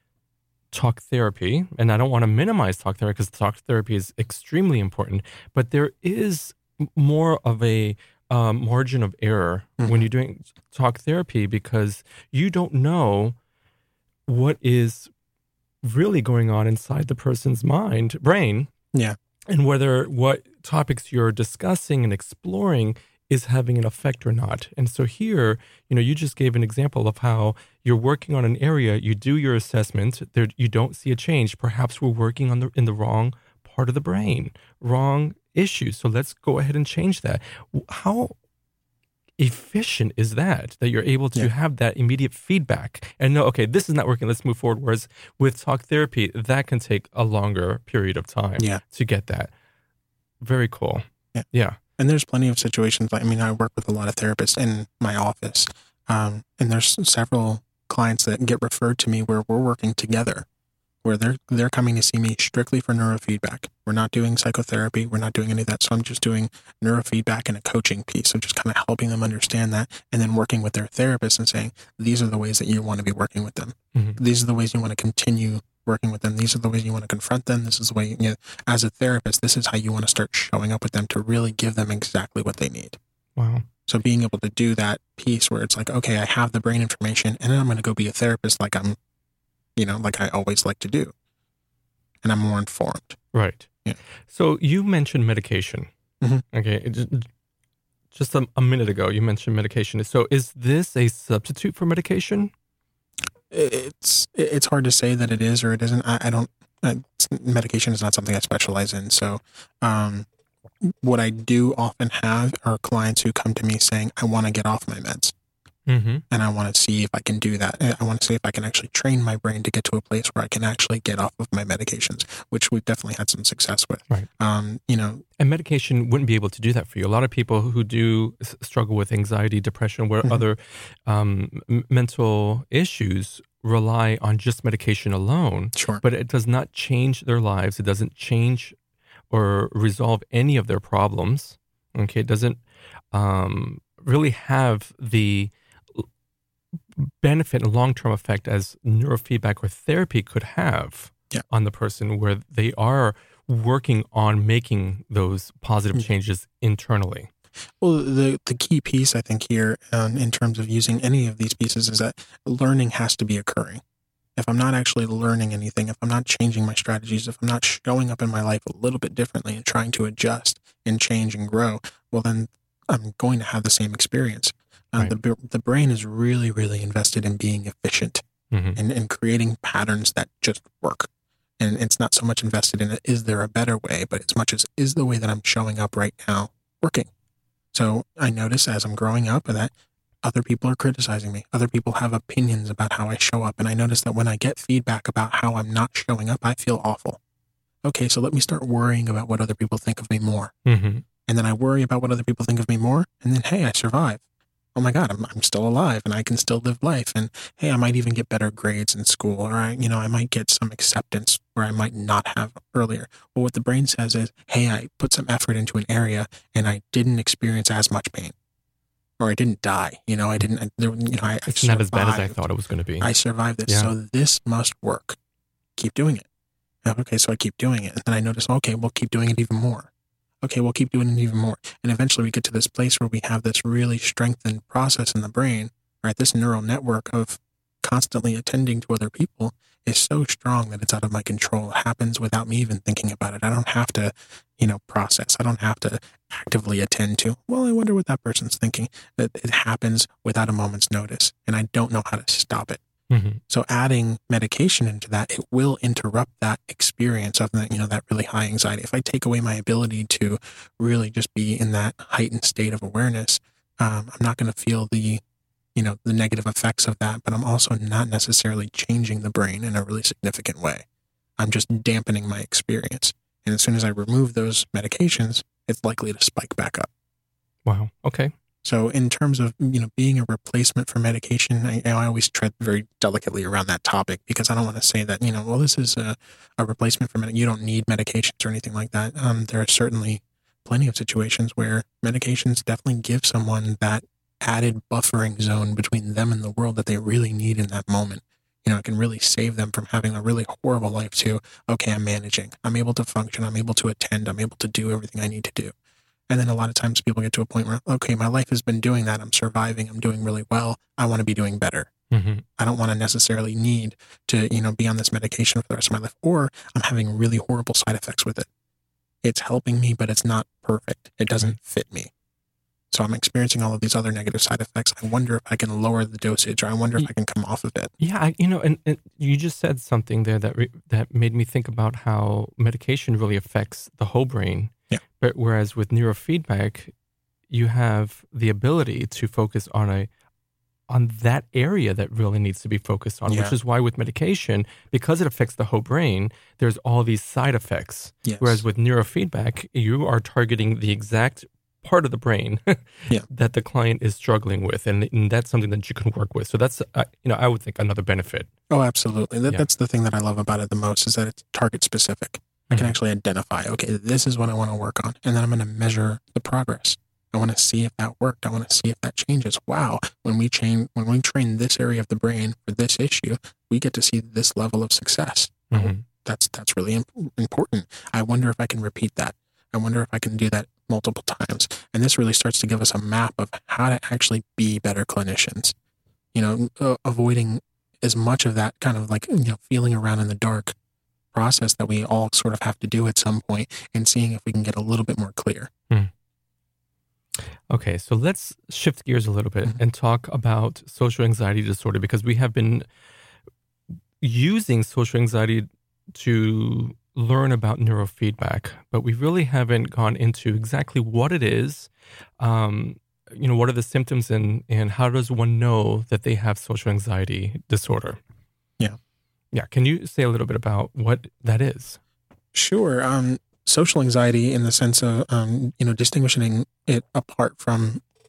talk therapy. And I don't want to minimize talk therapy because talk therapy is extremely important, but there is more of a um, margin of error Mm-hmm. when you're doing talk therapy because you don't know what is really going on inside the person's mind, brain. Yeah. And whether what topics you're discussing and exploring is having an effect or not. And so here, you know, you just gave an example of how you're working on an area, you do your assessment, there you don't see a change. Perhaps we're working on the in the wrong part of the brain, wrong issue. So let's go ahead and change that. How efficient is that, that you're able to Yeah. have that immediate feedback and know, okay, this is not working, let's move forward. Whereas with talk therapy, that can take a longer period of time Yeah. to get that. Very cool. Yeah. Yeah. And there's plenty of situations. I mean, I work with a lot of therapists in my office, um, and there's several clients that get referred to me where we're working together, where they're they're coming to see me strictly for neurofeedback. We're not doing psychotherapy. We're not doing any of that. So I'm just doing neurofeedback and a coaching piece. So just kind of helping them understand that, and then working with their therapist and saying, these are the ways that you want to be working with them. Mm-hmm. These are the ways you want to continue working with them. These are the ways you want to confront them. This is the way, you know, as a therapist, this is how you want to start showing up with them to really give them exactly what they need. Wow. So being able to do that piece where it's like, okay, I have the brain information and then I'm going to go be a therapist like I'm, you know, like I always like to do. And I'm more informed. Right. Yeah. So you mentioned medication. Mm-hmm. Okay. It just just a, a minute ago, you mentioned medication. So is this a substitute for medication? It's it's hard to say that it is or it isn't. I, I don't. Uh, medication is not something I specialize in. So, um, what I do often have are clients who come to me saying, "I want to get off my meds, Mm-hmm. and I want to see if I can do that. I want to see if I can actually train my brain to get to a place where I can actually get off of my medications," which we've definitely had some success with. Right. Um, you know, And medication wouldn't be able to do that for you. A lot of people who do s- struggle with anxiety, depression, where Mhm. other um, m- mental issues rely on just medication alone, Sure. but it does not change their lives. It doesn't change or resolve any of their problems. Okay, it doesn't um, really have the benefit and long-term effect as neurofeedback or therapy could have yeah. on the person, where they are working on making those positive changes internally. Well, the the key piece I think here um, in terms of using any of these pieces is that learning has to be occurring. If I'm not actually learning anything, if I'm not changing my strategies, if I'm not showing up in my life a little bit differently and trying to adjust and change and grow, well, then I'm going to have the same experience. Uh, Right. the the brain is really, really invested in being efficient Mm-hmm. and, and creating patterns that just work. And it's not so much invested in, is there a better way, but as much as, is the way that I'm showing up right now working? So I notice as I'm growing up that other people are criticizing me. Other people have opinions about how I show up. And I notice that when I get feedback about how I'm not showing up, I feel awful. Okay, so let me start worrying about what other people think of me more. Mm-hmm. And then I worry about what other people think of me more. And then, hey, I survive. Oh my God, I'm, I'm still alive and I can still live life. And hey, I might even get better grades in school, or I, you know, I might get some acceptance where I might not have earlier. But what the brain says is, hey, I put some effort into an area and I didn't experience as much pain, or I didn't die. You know, I didn't, I, there, you know, I, I It's not as bad as I survived. thought it was going to be. I survived this. Yeah. So this must work. Keep doing it. Okay, so I keep doing it. And then I notice, okay, we'll keep doing it even more. Okay, we'll keep doing it even more. And eventually we get to this place where we have this really strengthened process in the brain, right? This neural network of constantly attending to other people is so strong that it's out of my control. It happens without me even thinking about it. I don't have to, you know, process. I don't have to actively attend to, well, I wonder what that person's thinking. That it happens without a moment's notice, and I don't know how to stop it. Mm-hmm. So adding medication into that, it will interrupt that experience of that, you know, that really high anxiety. If I take away my ability to really just be in that heightened state of awareness, um, I'm not going to feel the, you know, the negative effects of that, but I'm also not necessarily changing the brain in a really significant way. I'm just dampening my experience. And as soon as I remove those medications, it's likely to spike back up. Wow. Okay. So in terms of, you know, being a replacement for medication, I, I always tread very delicately around that topic, because I don't want to say that, you know, well, this is a, a replacement for medication. You don't need medications or anything like that. Um, there are certainly plenty of situations where medications definitely give someone that added buffering zone between them and the world that they really need in that moment. You know, it can really save them from having a really horrible life to, okay, I'm managing. I'm able to function. I'm able to attend. I'm able to do everything I need to do. And then a lot of times people get to a point where, okay, my life has been doing that. I'm surviving. I'm doing really well. I want to be doing better. Mm-hmm. I don't want to necessarily need to, you know, be on this medication for the rest of my life, or I'm having really horrible side effects with it. It's helping me, but it's not perfect. It doesn't fit me. So I'm experiencing all of these other negative side effects. I wonder if I can lower the dosage, or I wonder if I can come off of it. Yeah, I, you know, and, and you just said something there that re, that made me think about how medication really affects the whole brain. Yeah. But whereas with neurofeedback, you have the ability to focus on a on that area that really needs to be focused on, Yeah. which is why with medication, because it affects the whole brain, there's all these side effects. Yes. Whereas with neurofeedback, you are targeting the exact part of the brain Yeah. that the client is struggling with, and, and that's something that you can work with. So that's, uh, you know, I would think another benefit. Oh, absolutely. That, Yeah. That's the thing that I love about it the most, is that it's target specific. I can Mhm. actually identify, okay, this is what I want to work on. And then I'm going to measure the progress. I want to see if that worked. I want to see if that changes. Wow. When we train, when we train this area of the brain for this issue, we get to see this level of success. Mhm. That's, that's really imp- important. I wonder if I can repeat that. I wonder if I can do that multiple times. And this really starts to give us a map of how to actually be better clinicians. You know, uh, avoiding as much of that kind of like, you know, feeling around in the dark process that we all sort of have to do at some point, and seeing if we can get a little bit more clear. Mm. Okay, so let's shift gears a little bit Mhm. and talk about social anxiety disorder, because we have been using social anxiety to learn about neurofeedback, but we really haven't gone into exactly what it is. Um, you know, what are the symptoms, and, and how does one know that they have social anxiety disorder? Yeah. Yeah. Can you say a little bit about what that is? Sure. Um, social anxiety, in the sense of, um, you know, distinguishing it apart from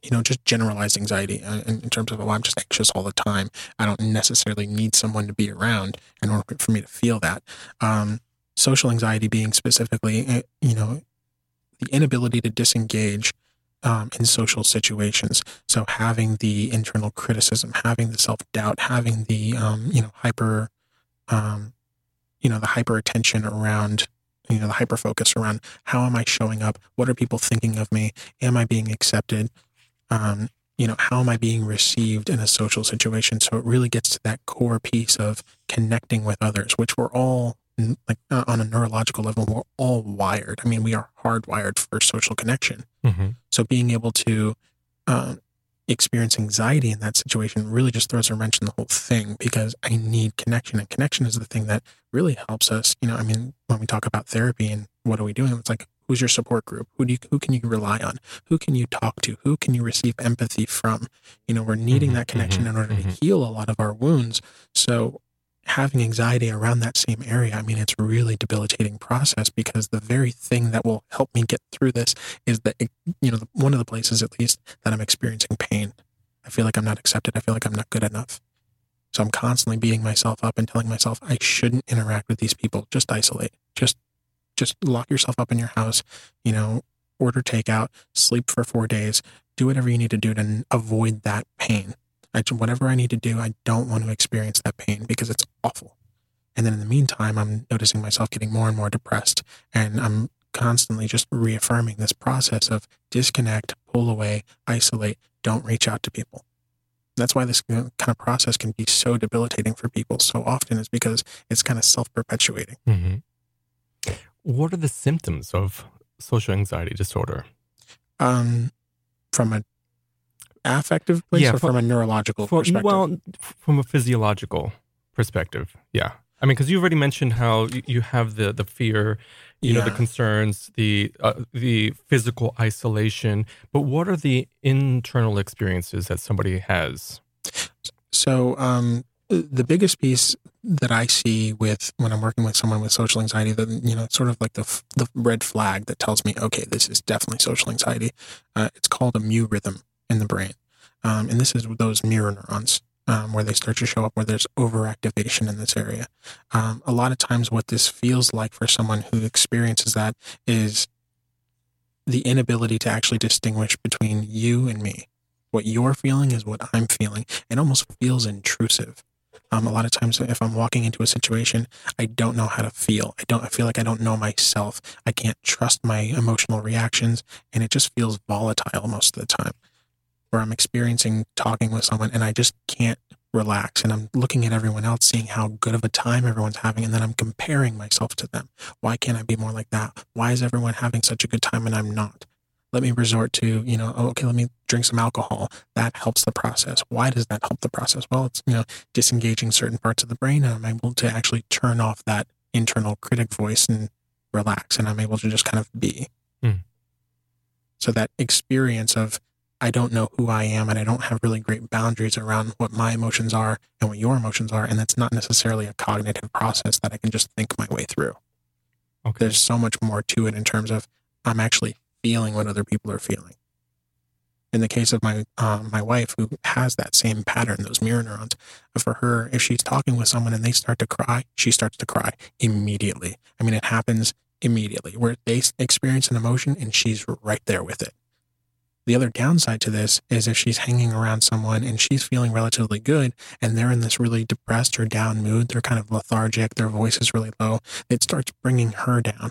you know, just generalized anxiety uh, in, in terms of, oh, I'm just anxious all the time. I don't necessarily need someone to be around in order for me to feel that. Um, social anxiety being specifically, you know, the inability to disengage um, in social situations. So having the internal criticism, having the self-doubt, having the, um, you know, hyper, um, you know, the hyper attention around, you know, the hyper focus around how am I showing up? What are people thinking of me? Am I being accepted? Um, you know, how am I being received in a social situation? So it really gets to that core piece of connecting with others, which we're all like uh, on a neurological level, we're all wired. I mean, we are hardwired for social connection. Mm-hmm. So being able to uh, experience anxiety in that situation really just throws a wrench in the whole thing, because I need connection, and connection is the thing that really helps us. You know, I mean, when we talk about therapy and what are we doing, it's like, who's your support group? Who do you, who can you rely on? Who can you talk to? Who can you receive empathy from? You know, we're needing mm-hmm, that connection mm-hmm, in order mm-hmm. to heal a lot of our wounds. So having anxiety around that same area, I mean, it's a really debilitating process, because the very thing that will help me get through this is that, you know, one of the places at least that I'm experiencing pain. I feel like I'm not accepted. I feel like I'm not good enough. So I'm constantly beating myself up and telling myself I shouldn't interact with these people. Just isolate. Just, just lock yourself up in your house, you know, order takeout, sleep for four days, do whatever you need to do to avoid that pain. I, whatever I need to do, I don't want to experience that pain because it's awful. And then in the meantime, I'm noticing myself getting more and more depressed, and I'm constantly just reaffirming this process of disconnect, pull away, isolate, don't reach out to people. That's why this kind of process can be so debilitating for people so often, is because it's kind of self-perpetuating. Mm-hmm. What are the symptoms of social anxiety disorder? Um, from a affective place yeah, or from, from a neurological for, perspective? Well, from a physiological perspective, yeah. I mean, because you already mentioned how you have the the fear, you yeah. know, the concerns, the uh, the physical isolation. But what are the internal experiences that somebody has? So um, the biggest piece that I see with when I'm working with someone with social anxiety, that, you know, it's sort of like the the red flag that tells me, okay, this is definitely social anxiety. Uh, it's called a mu rhythm in the brain. Um, and this is those mirror neurons um, where they start to show up, where there's overactivation in this area. Um, a lot of times what this feels like for someone who experiences that is the inability to actually distinguish between you and me. What you're feeling is what I'm feeling. It almost feels intrusive. Um, a lot of times if I'm walking into a situation, I don't know how to feel. I don't, I feel like I don't know myself. I can't trust my emotional reactions, and it just feels volatile most of the time. Where I'm experiencing talking with someone and I just can't relax, and I'm looking at everyone else, seeing how good of a time everyone's having, and then I'm comparing myself to them. Why can't I be more like that? Why is everyone having such a good time and I'm not? Let me resort to, you know, oh, okay, let me drink some alcohol. That helps the process. Why does that help the process? Well, it's, you know, disengaging certain parts of the brain, and I'm able to actually turn off that internal critic voice and relax, and I'm able to just kind of be. Mm. So that experience of, I don't know who I am, and I don't have really great boundaries around what my emotions are and what your emotions are. And that's not necessarily a cognitive process that I can just think my way through. Okay. There's so much more to it in terms of I'm actually feeling what other people are feeling. In the case of my um, my wife, who has that same pattern, those mirror neurons, for her, if she's talking with someone and they start to cry, she starts to cry immediately. I mean, it happens immediately, where they experience an emotion and she's right there with it. The other downside to this is if she's hanging around someone and she's feeling relatively good and they're in this really depressed or down mood, they're kind of lethargic, their voice is really low, it starts bringing her down.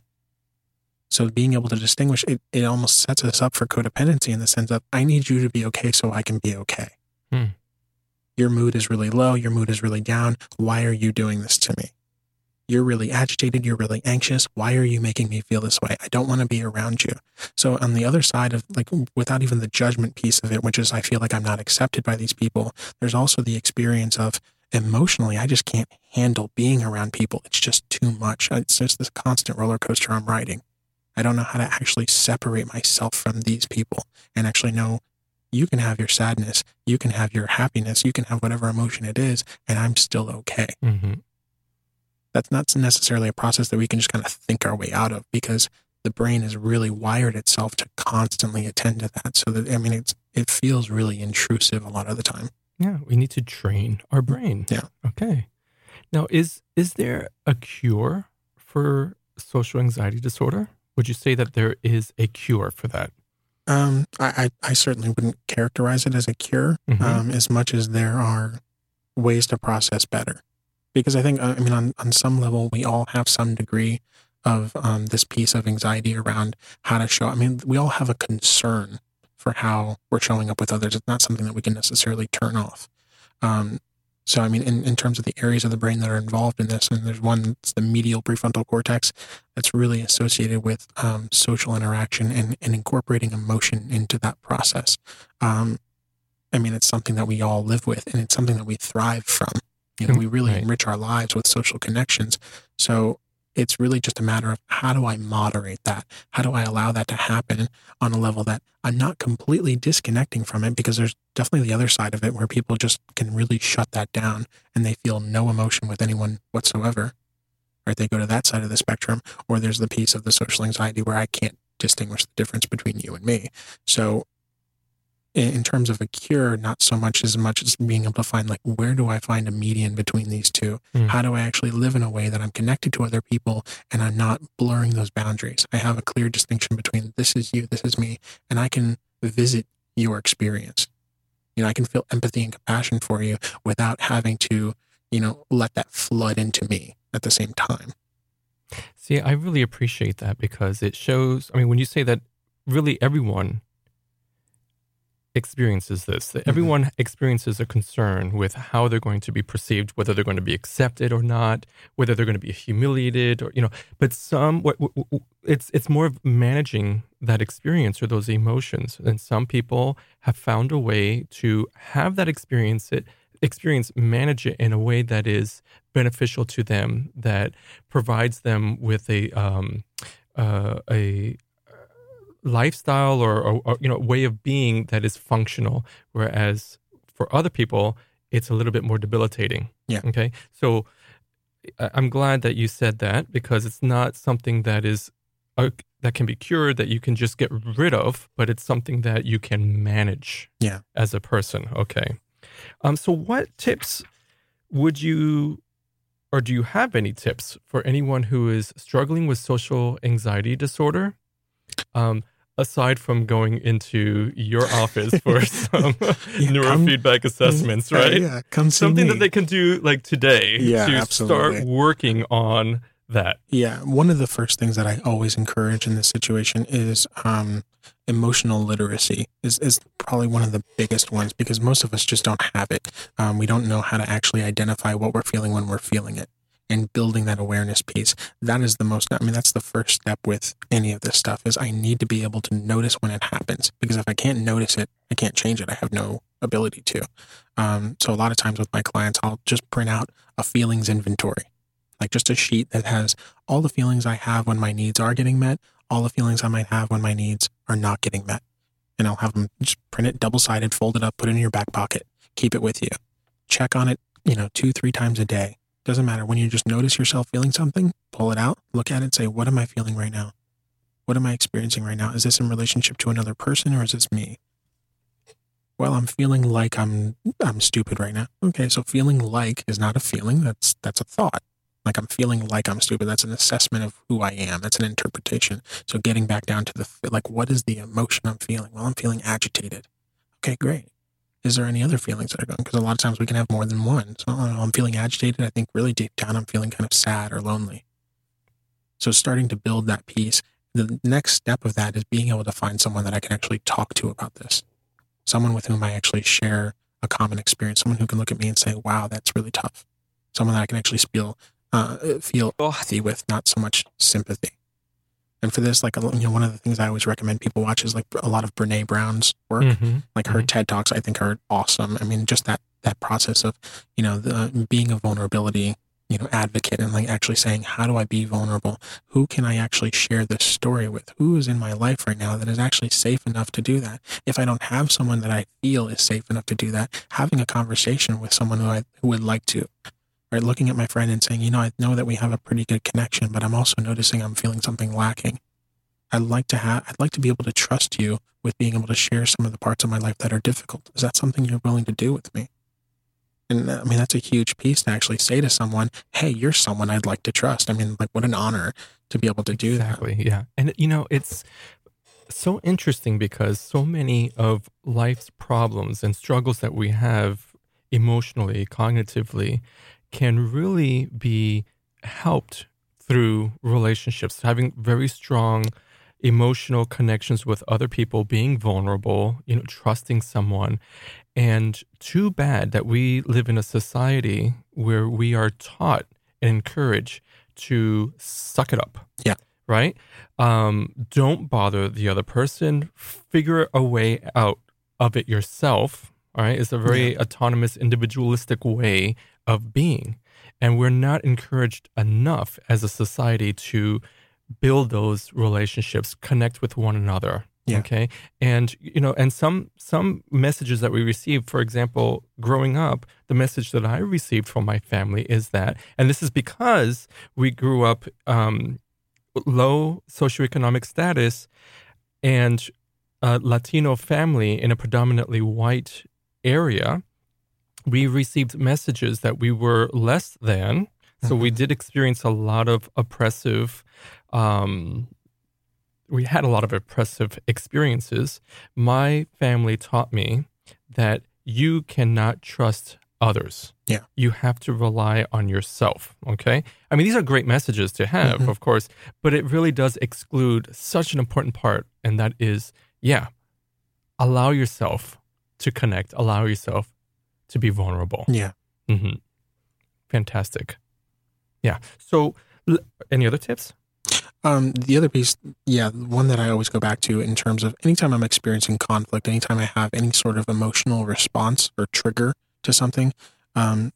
So being able to distinguish, it, it almost sets us up for codependency in the sense of, I need you to be okay so I can be okay. Hmm. Your mood is really low, your mood is really down. Why are you doing this to me? You're really agitated, you're really anxious. Why are you making me feel this way? I don't want to be around you. So on the other side of, like, without even the judgment piece of it, which is I feel like I'm not accepted by these people, there's also the experience of emotionally, I just can't handle being around people. It's just too much. It's just this constant roller coaster I'm riding. I don't know how to actually separate myself from these people and actually know you can have your sadness, you can have your happiness, you can have whatever emotion it is, and I'm still okay. Mm-hmm. That's not necessarily a process that we can just kind of think our way out of, because the brain has really wired itself to constantly attend to that. So that, I mean, it's it feels really intrusive a lot of the time. Yeah, we need to train our brain. Yeah. Okay. Now, is is there a cure for social anxiety disorder? Would you say that there is a cure for that? Um, I, I, I certainly wouldn't characterize it as a cure, Mhm. um, as much as there are ways to process better. Because I think, I mean, on, on some level, we all have some degree of um, this piece of anxiety around how to show. I mean, we all have a concern for how we're showing up with others. It's not something that we can necessarily turn off. Um, so, I mean, in, in terms of the areas of the brain that are involved in this, and there's one, it's the medial prefrontal cortex, that's really associated with um, social interaction and, and incorporating emotion into that process. Um, I mean, it's something that we all live with, and it's something that we thrive from. You know, we really Right. enrich our lives with social connections. So it's really just a matter of how do I moderate that? How do I allow that to happen on a level that I'm not completely disconnecting from it? Because there's definitely the other side of it where people just can really shut that down and they feel no emotion with anyone whatsoever. Right? They go to that side of the spectrum, or there's the piece of the social anxiety where I can't distinguish the difference between you and me. So in, in terms of a cure, not so much as much as being able to find, like, where do I find a median between these two? Mm. How do I actually live in a way that I'm connected to other people and I'm not blurring those boundaries? I have a clear distinction between this is you, this is me, and I can visit your experience. You know, I can feel empathy and compassion for you without having to, you know, let that flood into me at the same time. See, I really appreciate that because it shows, I mean, when you say that really everyone experiences this, that Mhm. everyone experiences a concern with how they're going to be perceived, whether they're going to be accepted or not, whether they're going to be humiliated or, you know, but some, what, what- what- it's, it's more of managing that experience or those emotions. And some people have found a way to have that experience, it, experience, manage it in a way that is beneficial to them, that provides them with a, um, uh, a, lifestyle or, or, or you know way of being that is functional, whereas for other people it's a little bit more debilitating. Yeah. Okay, so I- I'm glad that you said that because it's not something that is uh, that can be cured, that you can just get rid of, but it's something that you can manage Yeah. as a person. Okay, um so what tips would you, or do you have any tips for anyone who is struggling with social anxiety disorder? Um, aside from going into your office for some Yeah, neurofeedback assessments, right? Uh, yeah, come see Something me. that they can do like today Yeah, to absolutely. start working on that. Yeah, one of the first things that I always encourage in this situation is um, emotional literacy is, is probably one of the biggest ones because most of us just don't have it. Um, we don't know how to actually identify what we're feeling when we're feeling it. And building that awareness piece, that is the most, I mean, that's the first step with any of this stuff is I need to be able to notice when it happens because if I can't notice it, I can't change it. I have no ability to. Um, so a lot of times with my clients, I'll just print out a feelings inventory, like just a sheet that has all the feelings I have when my needs are getting met, all the feelings I might have when my needs are not getting met. And I'll have them just print it double-sided, fold it up, put it in your back pocket, keep it with you. Check on it, you know, two, three times a day. Doesn't matter. When you just notice yourself feeling something, pull it out, look at it, say, what am I feeling right now? What am I experiencing right now? Is this in relationship to another person or is this me? Well, I'm feeling like I'm I'm stupid right now. Okay, so feeling like is not a feeling. That's that's a thought. Like I'm feeling like I'm stupid. That's an assessment of who I am. That's an interpretation. So getting back down to the, like, what is the emotion I'm feeling? Well, I'm feeling agitated. Okay, great. Is there any other feelings that are going? Because a lot of times we can have more than one. So oh, I'm feeling agitated. I think really deep down I'm feeling kind of sad or lonely. So starting to build that piece. The next step of that is being able to find someone that I can actually talk to about this. Someone with whom I actually share a common experience. Someone who can look at me and say, wow, that's really tough. Someone that I can actually feel uh, feel empathy with, not so much sympathy. And for this, like, you know, one of the things I always recommend people watch is like a lot of Brene Brown's work. Mm-hmm. Like her Mhm. TED Talks, I think are awesome. I mean, just that, that process of, you know, the, being a vulnerability, you know, advocate and like actually saying, how do I be vulnerable? Who can I actually share this story with? Who is in my life right now that is actually safe enough to do that? If I don't have someone that I feel is safe enough to do that, having a conversation with someone who I who would like to, right? Looking at my friend and saying, you know, I know that we have a pretty good connection, but I'm also noticing I'm feeling something lacking. I'd like to have, I'd like to be able to trust you with being able to share some of the parts of my life that are difficult. Is that something you're willing to do with me? And I mean, that's a huge piece to actually say to someone, hey, you're someone I'd like to trust. I mean, like, what an honor to be able to do Exactly, that. yeah. And, you know, it's so interesting because so many of life's problems and struggles that we have emotionally, cognitively, can really be helped through relationships, having very strong emotional connections with other people, being vulnerable, you know, trusting someone. And too bad that we live in a society where we are taught and encouraged to suck it up. Yeah. Right? Um, don't bother the other person. Figure a way out of it yourself. All right? It's a very Yeah. autonomous, individualistic way of being. And we're not encouraged enough as a society to build those relationships, connect with one another. Yeah. Okay. And, you know, and some some messages that we receive, for example, growing up, the message that I received from my family is that, and this is because we grew up um, low socioeconomic status and a Latino family in a predominantly white area, we received messages that we were less than. So we did experience a lot of oppressive, um, we had a lot of oppressive experiences. My family taught me that you cannot trust others. Yeah. You have to rely on yourself. Okay. I mean, these are great messages to have, Mhm. of course, but it really does exclude such an important part. And that is, yeah, allow yourself to connect, allow yourself to be vulnerable. Yeah. Mm-hmm. Fantastic. Yeah. So, l- any other tips? Um, the other piece, yeah, one that I always go back to in terms of anytime I'm experiencing conflict, anytime I have any sort of emotional response or trigger to something, um,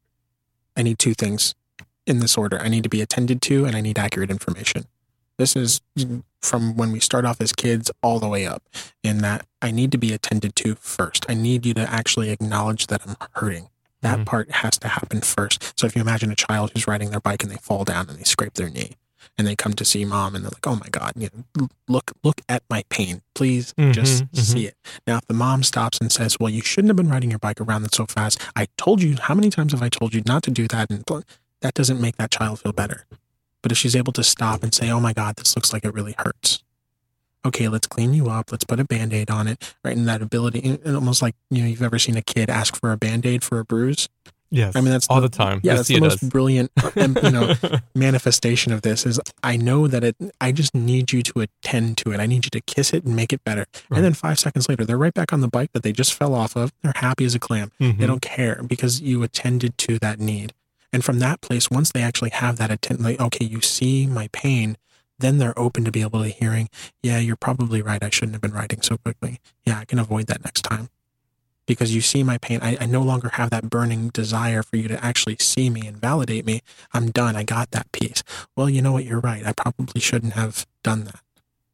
I need two things in this order. I need to be attended to and I need accurate information. This is from when we start off as kids all the way up, in that I need to be attended to first. I need you to actually acknowledge that I'm hurting. That Mhm. part has to happen first. So if you imagine a child who's riding their bike and they fall down and they scrape their knee and they come to see mom and they're like, oh my God, you know, look, look at my pain. Please Mhm, just mhm. see it. Now, if the mom stops and says, well, you shouldn't have been riding your bike around that so fast. I told you, how many times have I told you not to do that? And that doesn't make that child feel better. But if she's able to stop and say, oh my God, this looks like it really hurts. Okay, let's clean you up. Let's put a Band-Aid on it. Right. And that ability, and almost like, you know, you've ever seen a kid ask for a Band-Aid for a bruise. Yes. I mean, that's all the, the time. Yeah, I that's see the it most as. brilliant, um, you know, manifestation of this is I know that it, I just need you to attend to it. I need you to kiss it and make it better. Right. And then five seconds later, they're right back on the bike that they just fell off of. They're happy as a clam. Mhm. They don't care because you attended to that need. And from that place, once they actually have that attention, like, okay, you see my pain, then they're open to be able to hearing, yeah, you're probably right. I shouldn't have been riding so quickly. Yeah, I can avoid that next time. Because you see my pain. I, I no longer have that burning desire for you to actually see me and validate me. I'm done. I got that piece. Well, you know what? You're right. I probably shouldn't have done that.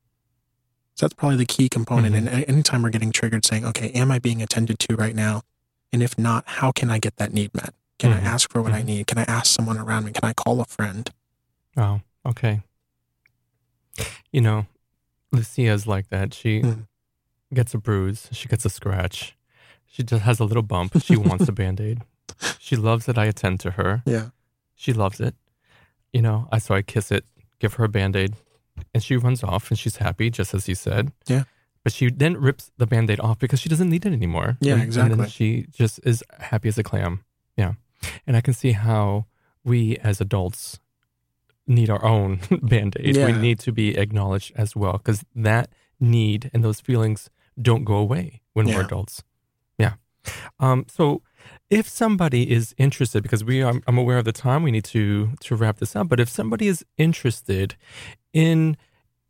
So that's probably the key component. Mhm. And anytime we're getting triggered saying, okay, am I being attended to right now? And if not, how can I get that need met? Can Mhm. I ask for what I Mhm. need? Can I ask someone around me? Can I call a friend? Oh, okay. You know, Lucia's like that. She Mm. gets a bruise. She gets a scratch. She just has a little bump. She wants a Band-Aid. She loves that I attend to her. Yeah. She loves it. You know, I so I kiss it, give her a Band-Aid, and she runs off and she's happy, just as you said. Yeah. But she then rips the Band-Aid off because she doesn't need it anymore. Yeah, and, exactly. And then she just is happy as a clam. Yeah. And I can see how we as adults need our own Band-Aid. Yeah. We need to be acknowledged as well because that need and those feelings don't go away when we're Yeah. adults. Yeah. Um, so if somebody is interested, because we, I'm, I'm aware of the time, we need to to wrap this up. But if somebody is interested in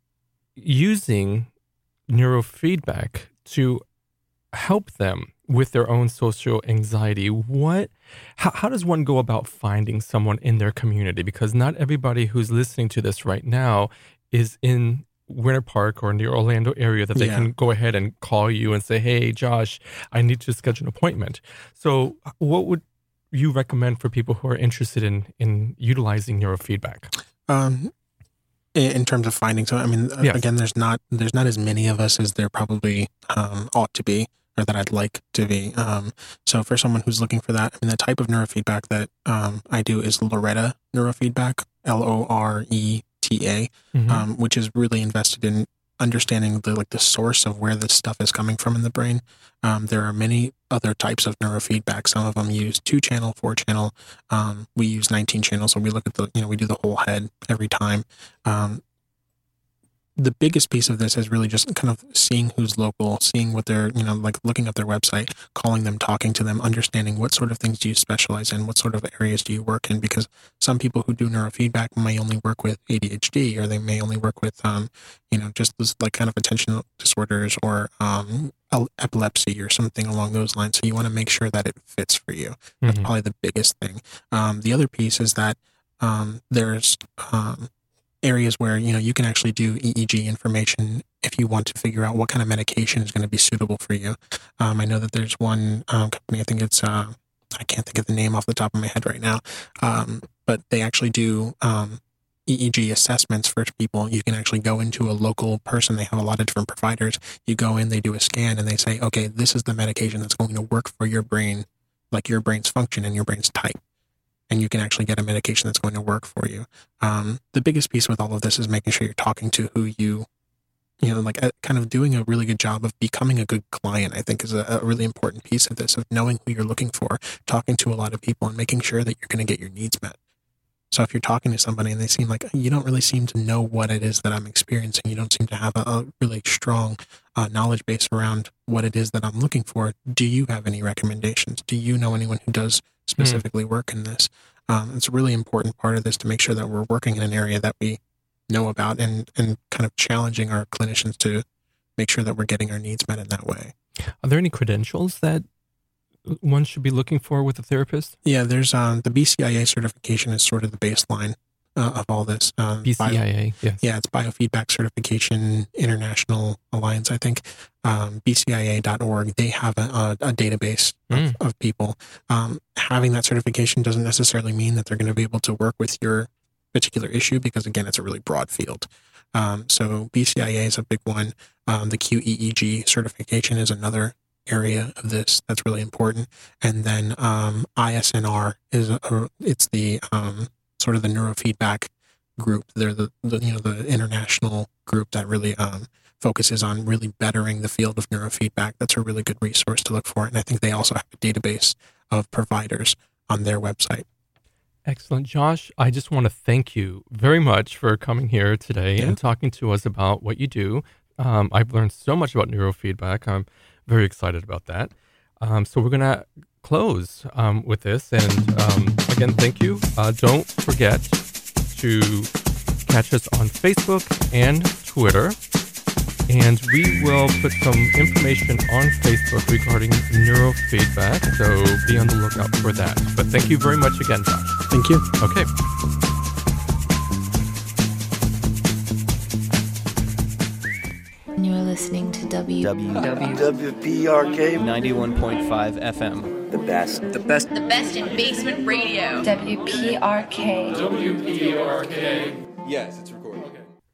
using neurofeedback to help them with their own social anxiety, what, how, how does one go about finding someone in their community? Because not everybody who's listening to this right now is in Winter Park or in the Orlando area that they Yeah. can go ahead and call you and say, hey, Josh, I need to schedule an appointment. So what would you recommend for people who are interested in, in utilizing neurofeedback? Um, in, in terms of finding. So, I mean, Yes. again, there's not there's not as many of us as there probably um, ought to be, or that I'd like to be. Um, so, for someone who's looking for that, I mean, the type of neurofeedback that um, I do is Loretta Neurofeedback, L O R E T A, Mhm. um, which is really invested in understanding the like the source of where this stuff is coming from in the brain. Um, there are many other types of neurofeedback. Some of them use two channel, four channel. Um, we use nineteen channels. So we look at the, you know, we do the whole head every time. Um, the biggest piece of this is really just kind of seeing who's local, seeing what they're, you know, like looking up their website, calling them, talking to them, understanding what sort of things do you specialize in, what sort of areas do you work in, because some people who do neurofeedback may only work with A D H D, or they may only work with, um, you know, just this like kind of attention disorders, or um, epilepsy or something along those lines. So you want to make sure that it fits for you. That's Mhm. probably the biggest thing. Um, the other piece is that um, there's um, areas where, you know, you can actually do E E G information if you want to figure out what kind of medication is going to be suitable for you. Um, I know that there's one um, company, I think it's, uh, I can't think of the name off the top of my head right now, um, but they actually do um, E E G assessments for people. You can actually go into a local person. They have a lot of different providers. You go in, they do a scan, and they say, okay, this is the medication that's going to work for your brain, like your brain's function and your brain's type. And you can actually get a medication that's going to work for you. Um, the biggest piece with all of this is making sure you're talking to who you, you know, like uh, kind of doing a really good job of becoming a good client, I think is a, a really important piece of this, of knowing who you're looking for, talking to a lot of people, and making sure that you're going to get your needs met. So if you're talking to somebody and they seem like, you don't really seem to know what it is that I'm experiencing, you don't seem to have a, a really strong uh, knowledge base around what it is that I'm looking for, do you have any recommendations? Do you know anyone who does specifically work in this? Um, it's a really important part of this to make sure that we're working in an area that we know about, and, and kind of challenging our clinicians to make sure that we're getting our needs met in that way. Are there any credentials that one should be looking for with a therapist? Yeah, there's um, the B C I A certification is sort of the baseline uh, of all this. Um, B C I A, bio, yes. Yeah, it's Biofeedback Certification International Alliance, I think. Um, B C I A dot org, they have a, a, a database of, Mm. of people. Um, having that certification doesn't necessarily mean that they're going to be able to work with your particular issue, because, again, it's a really broad field. Um, so B C I A is a big one. Um, the Q E E G certification is another area of this that's really important. And then um, I S N R is a, a, it's the um, sort of the neurofeedback group. They're the, the you know the international group that really um, focuses on really bettering the field of neurofeedback. That's a really good resource to look for. And I think they also have a database of providers on their website. Excellent. Josh, I just want to thank you very much for coming here today Yeah. and talking to us about what you do. Um, I've learned so much about neurofeedback. I'm very excited about that. Um, so we're going to close um, with this. And um, again, thank you. Uh, don't forget to catch us on Facebook and Twitter. And we will put some information on Facebook regarding neurofeedback. So be on the lookout for that. But thank you very much again, Josh. Thank you. Okay. You are listening to W W W P R K ninety-one point five F M. the best. The best. The best in basement radio. W P R K. W P R K. Yes, it's